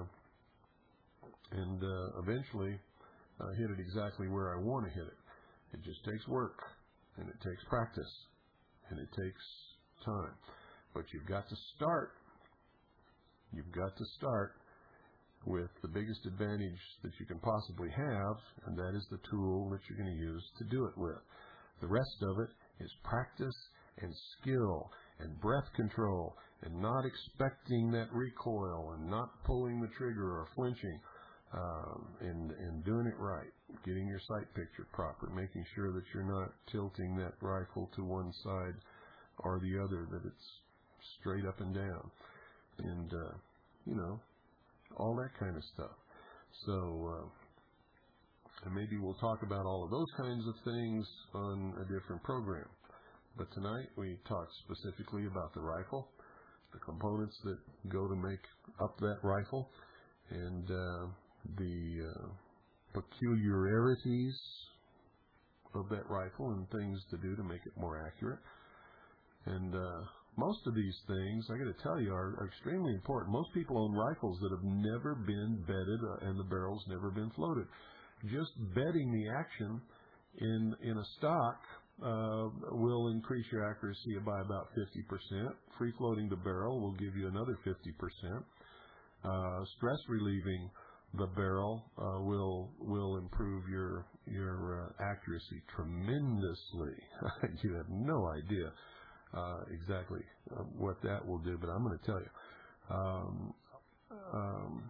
and uh, eventually uh, hit it exactly where I want to hit it. It just takes work, and it takes practice, and it takes time, but you've got to start. You've got to start with the biggest advantage that you can possibly have, and that is the tool that you're going to use to do it with. The rest of it is practice and skill and breath control and not expecting that recoil and not pulling the trigger or flinching, um, and, and doing it right, getting your sight picture proper, making sure that you're not tilting that rifle to one side or the other, that it's straight up and down. And, uh, you know, all that kind of stuff. So, uh, and maybe we'll talk about all of those kinds of things on a different program. But tonight we talked specifically about the rifle, the components that go to make up that rifle, and uh, the uh, peculiarities of that rifle and things to do to make it more accurate. And uh, most of these things, I got to tell you, are, are extremely important. Most people own rifles that have never been bedded uh, and the barrel's never been floated. Just bedding the action in in a stock uh, will increase your accuracy by about fifty percent. Free floating the barrel will give you another fifty percent. Uh, stress relieving the barrel uh, will will improve your your uh, accuracy tremendously. You have no idea uh, exactly uh, what that will do, but I'm going to tell you. Um, um,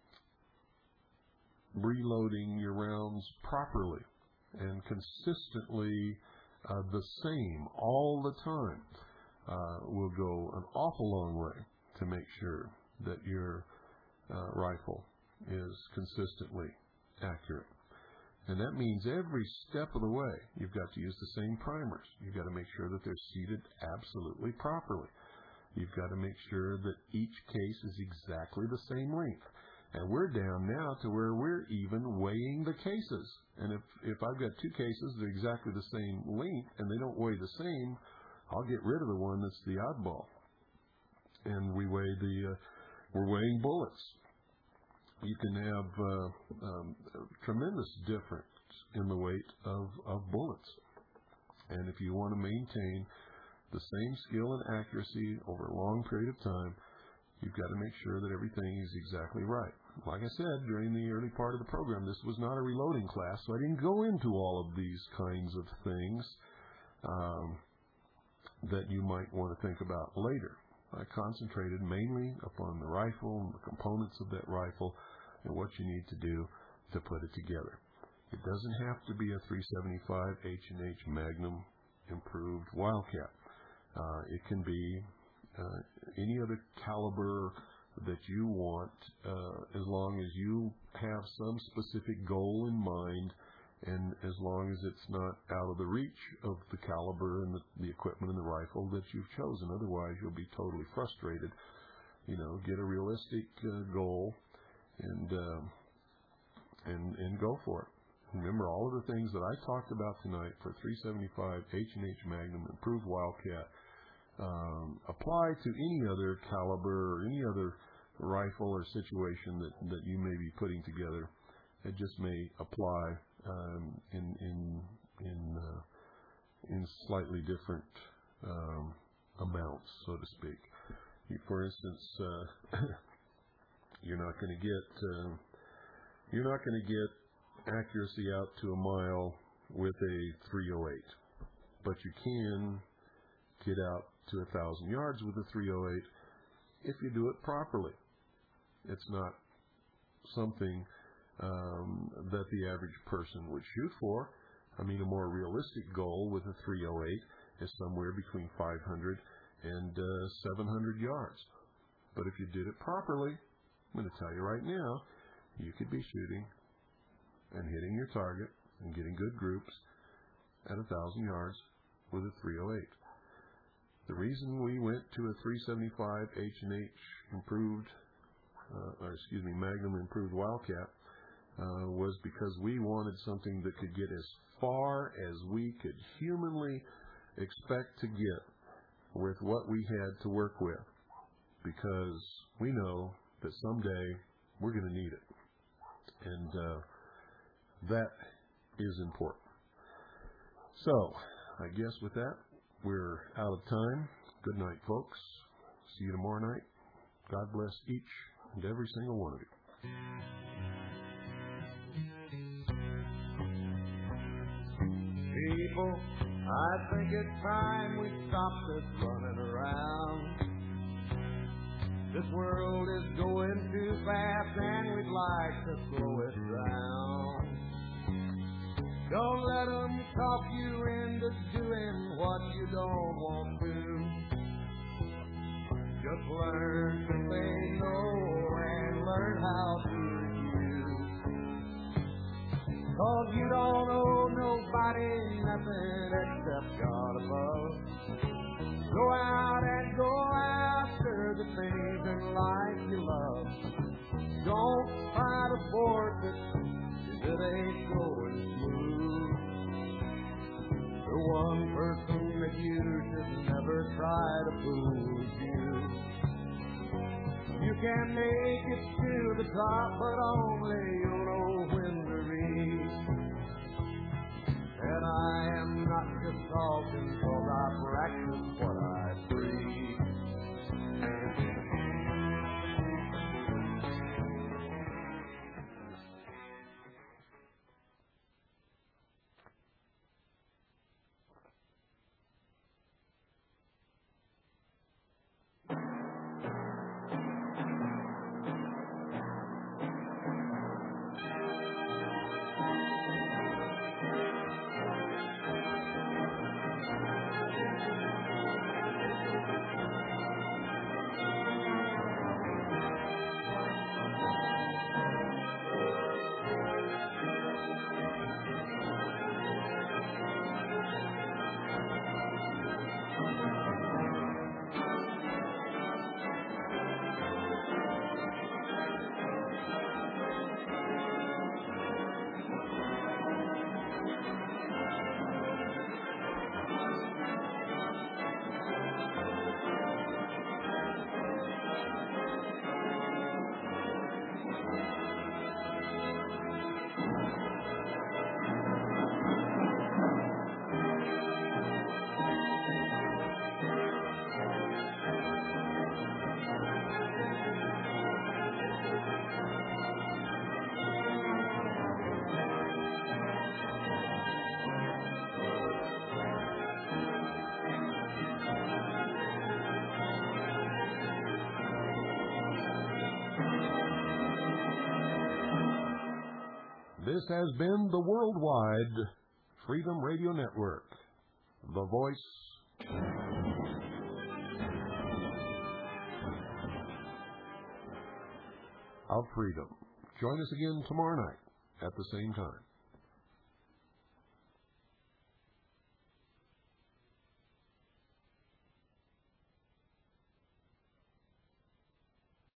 reloading your rounds properly and consistently uh, the same all the time uh, will go an awful long way to make sure that your uh, rifle is consistently accurate. And that means every step of the way you've got to use the same primers. You've got to make sure that they're seated absolutely properly. You've got to make sure that each case is exactly the same length. And we're down now to where we're even weighing the cases. And if, if I've got two cases that are exactly the same length and they don't weigh the same, I'll get rid of the one that's the oddball. And we weigh the, uh, we're weighing bullets. You can have uh, um, a tremendous difference in the weight of, of bullets. And if you want to maintain the same skill and accuracy over a long period of time, you've got to make sure that everything is exactly right. Like I said, during the early part of the program, this was not a reloading class, so I didn't go into all of these kinds of things um, that you might want to think about later. I concentrated mainly upon the rifle and the components of that rifle and what you need to do to put it together. It doesn't have to be a three seventy-five H and H Magnum improved Wildcat. Uh, it can be uh, any other caliber that you want, uh, as long as you have some specific goal in mind, and as long as it's not out of the reach of the caliber and the, the equipment and the rifle that you've chosen. Otherwise, you'll be totally frustrated. You know, get a realistic uh, goal and uh, and and go for it. Remember, all of the things that I talked about tonight for three seventy-five H and H Magnum improved Wildcat um, apply to any other caliber or any other rifle or situation that, that you may be putting together. It just may apply um, in in in uh, in slightly different um, amounts, so to speak. You, for instance, uh, you're not going to get uh, you're not going to get accuracy out to a mile with a three oh eight, but you can get out to a thousand yards with a three oh eight if you do it properly. It's not something um, that the average person would shoot for. I mean, a more realistic goal with a three oh eight is somewhere between five hundred and uh, seven hundred yards. But if you did it properly, I'm going to tell you right now, you could be shooting and hitting your target and getting good groups at a thousand yards with a three oh eight. The reason we went to a three seventy-five H and H improved, uh, or excuse me, Magnum improved Wildcat uh, was because we wanted something that could get as far as we could humanly expect to get with what we had to work with, because we know that someday we're going to need it, and uh, that is important. So, I guess with that, we're out of time. Good night, folks. See you tomorrow night. God bless each and every single one of you. People, I think it's time we stop this running around. This world is going too fast and we'd like to slow it down. Don't let them talk you into doing what you don't want to. Just learn to say no and learn how to refuse. Cause you don't owe nobody nothing except God above. Go out and go after the things in life you love. Don't try to force it if it ain't going smooth. The one person that you should never try to fool is you. You can make it to the top, but only you'll know when to reach. And I am not just talking, cause I practice what I preach. This has been the Worldwide Freedom Radio Network, the voice of freedom. Join us again tomorrow night at the same time.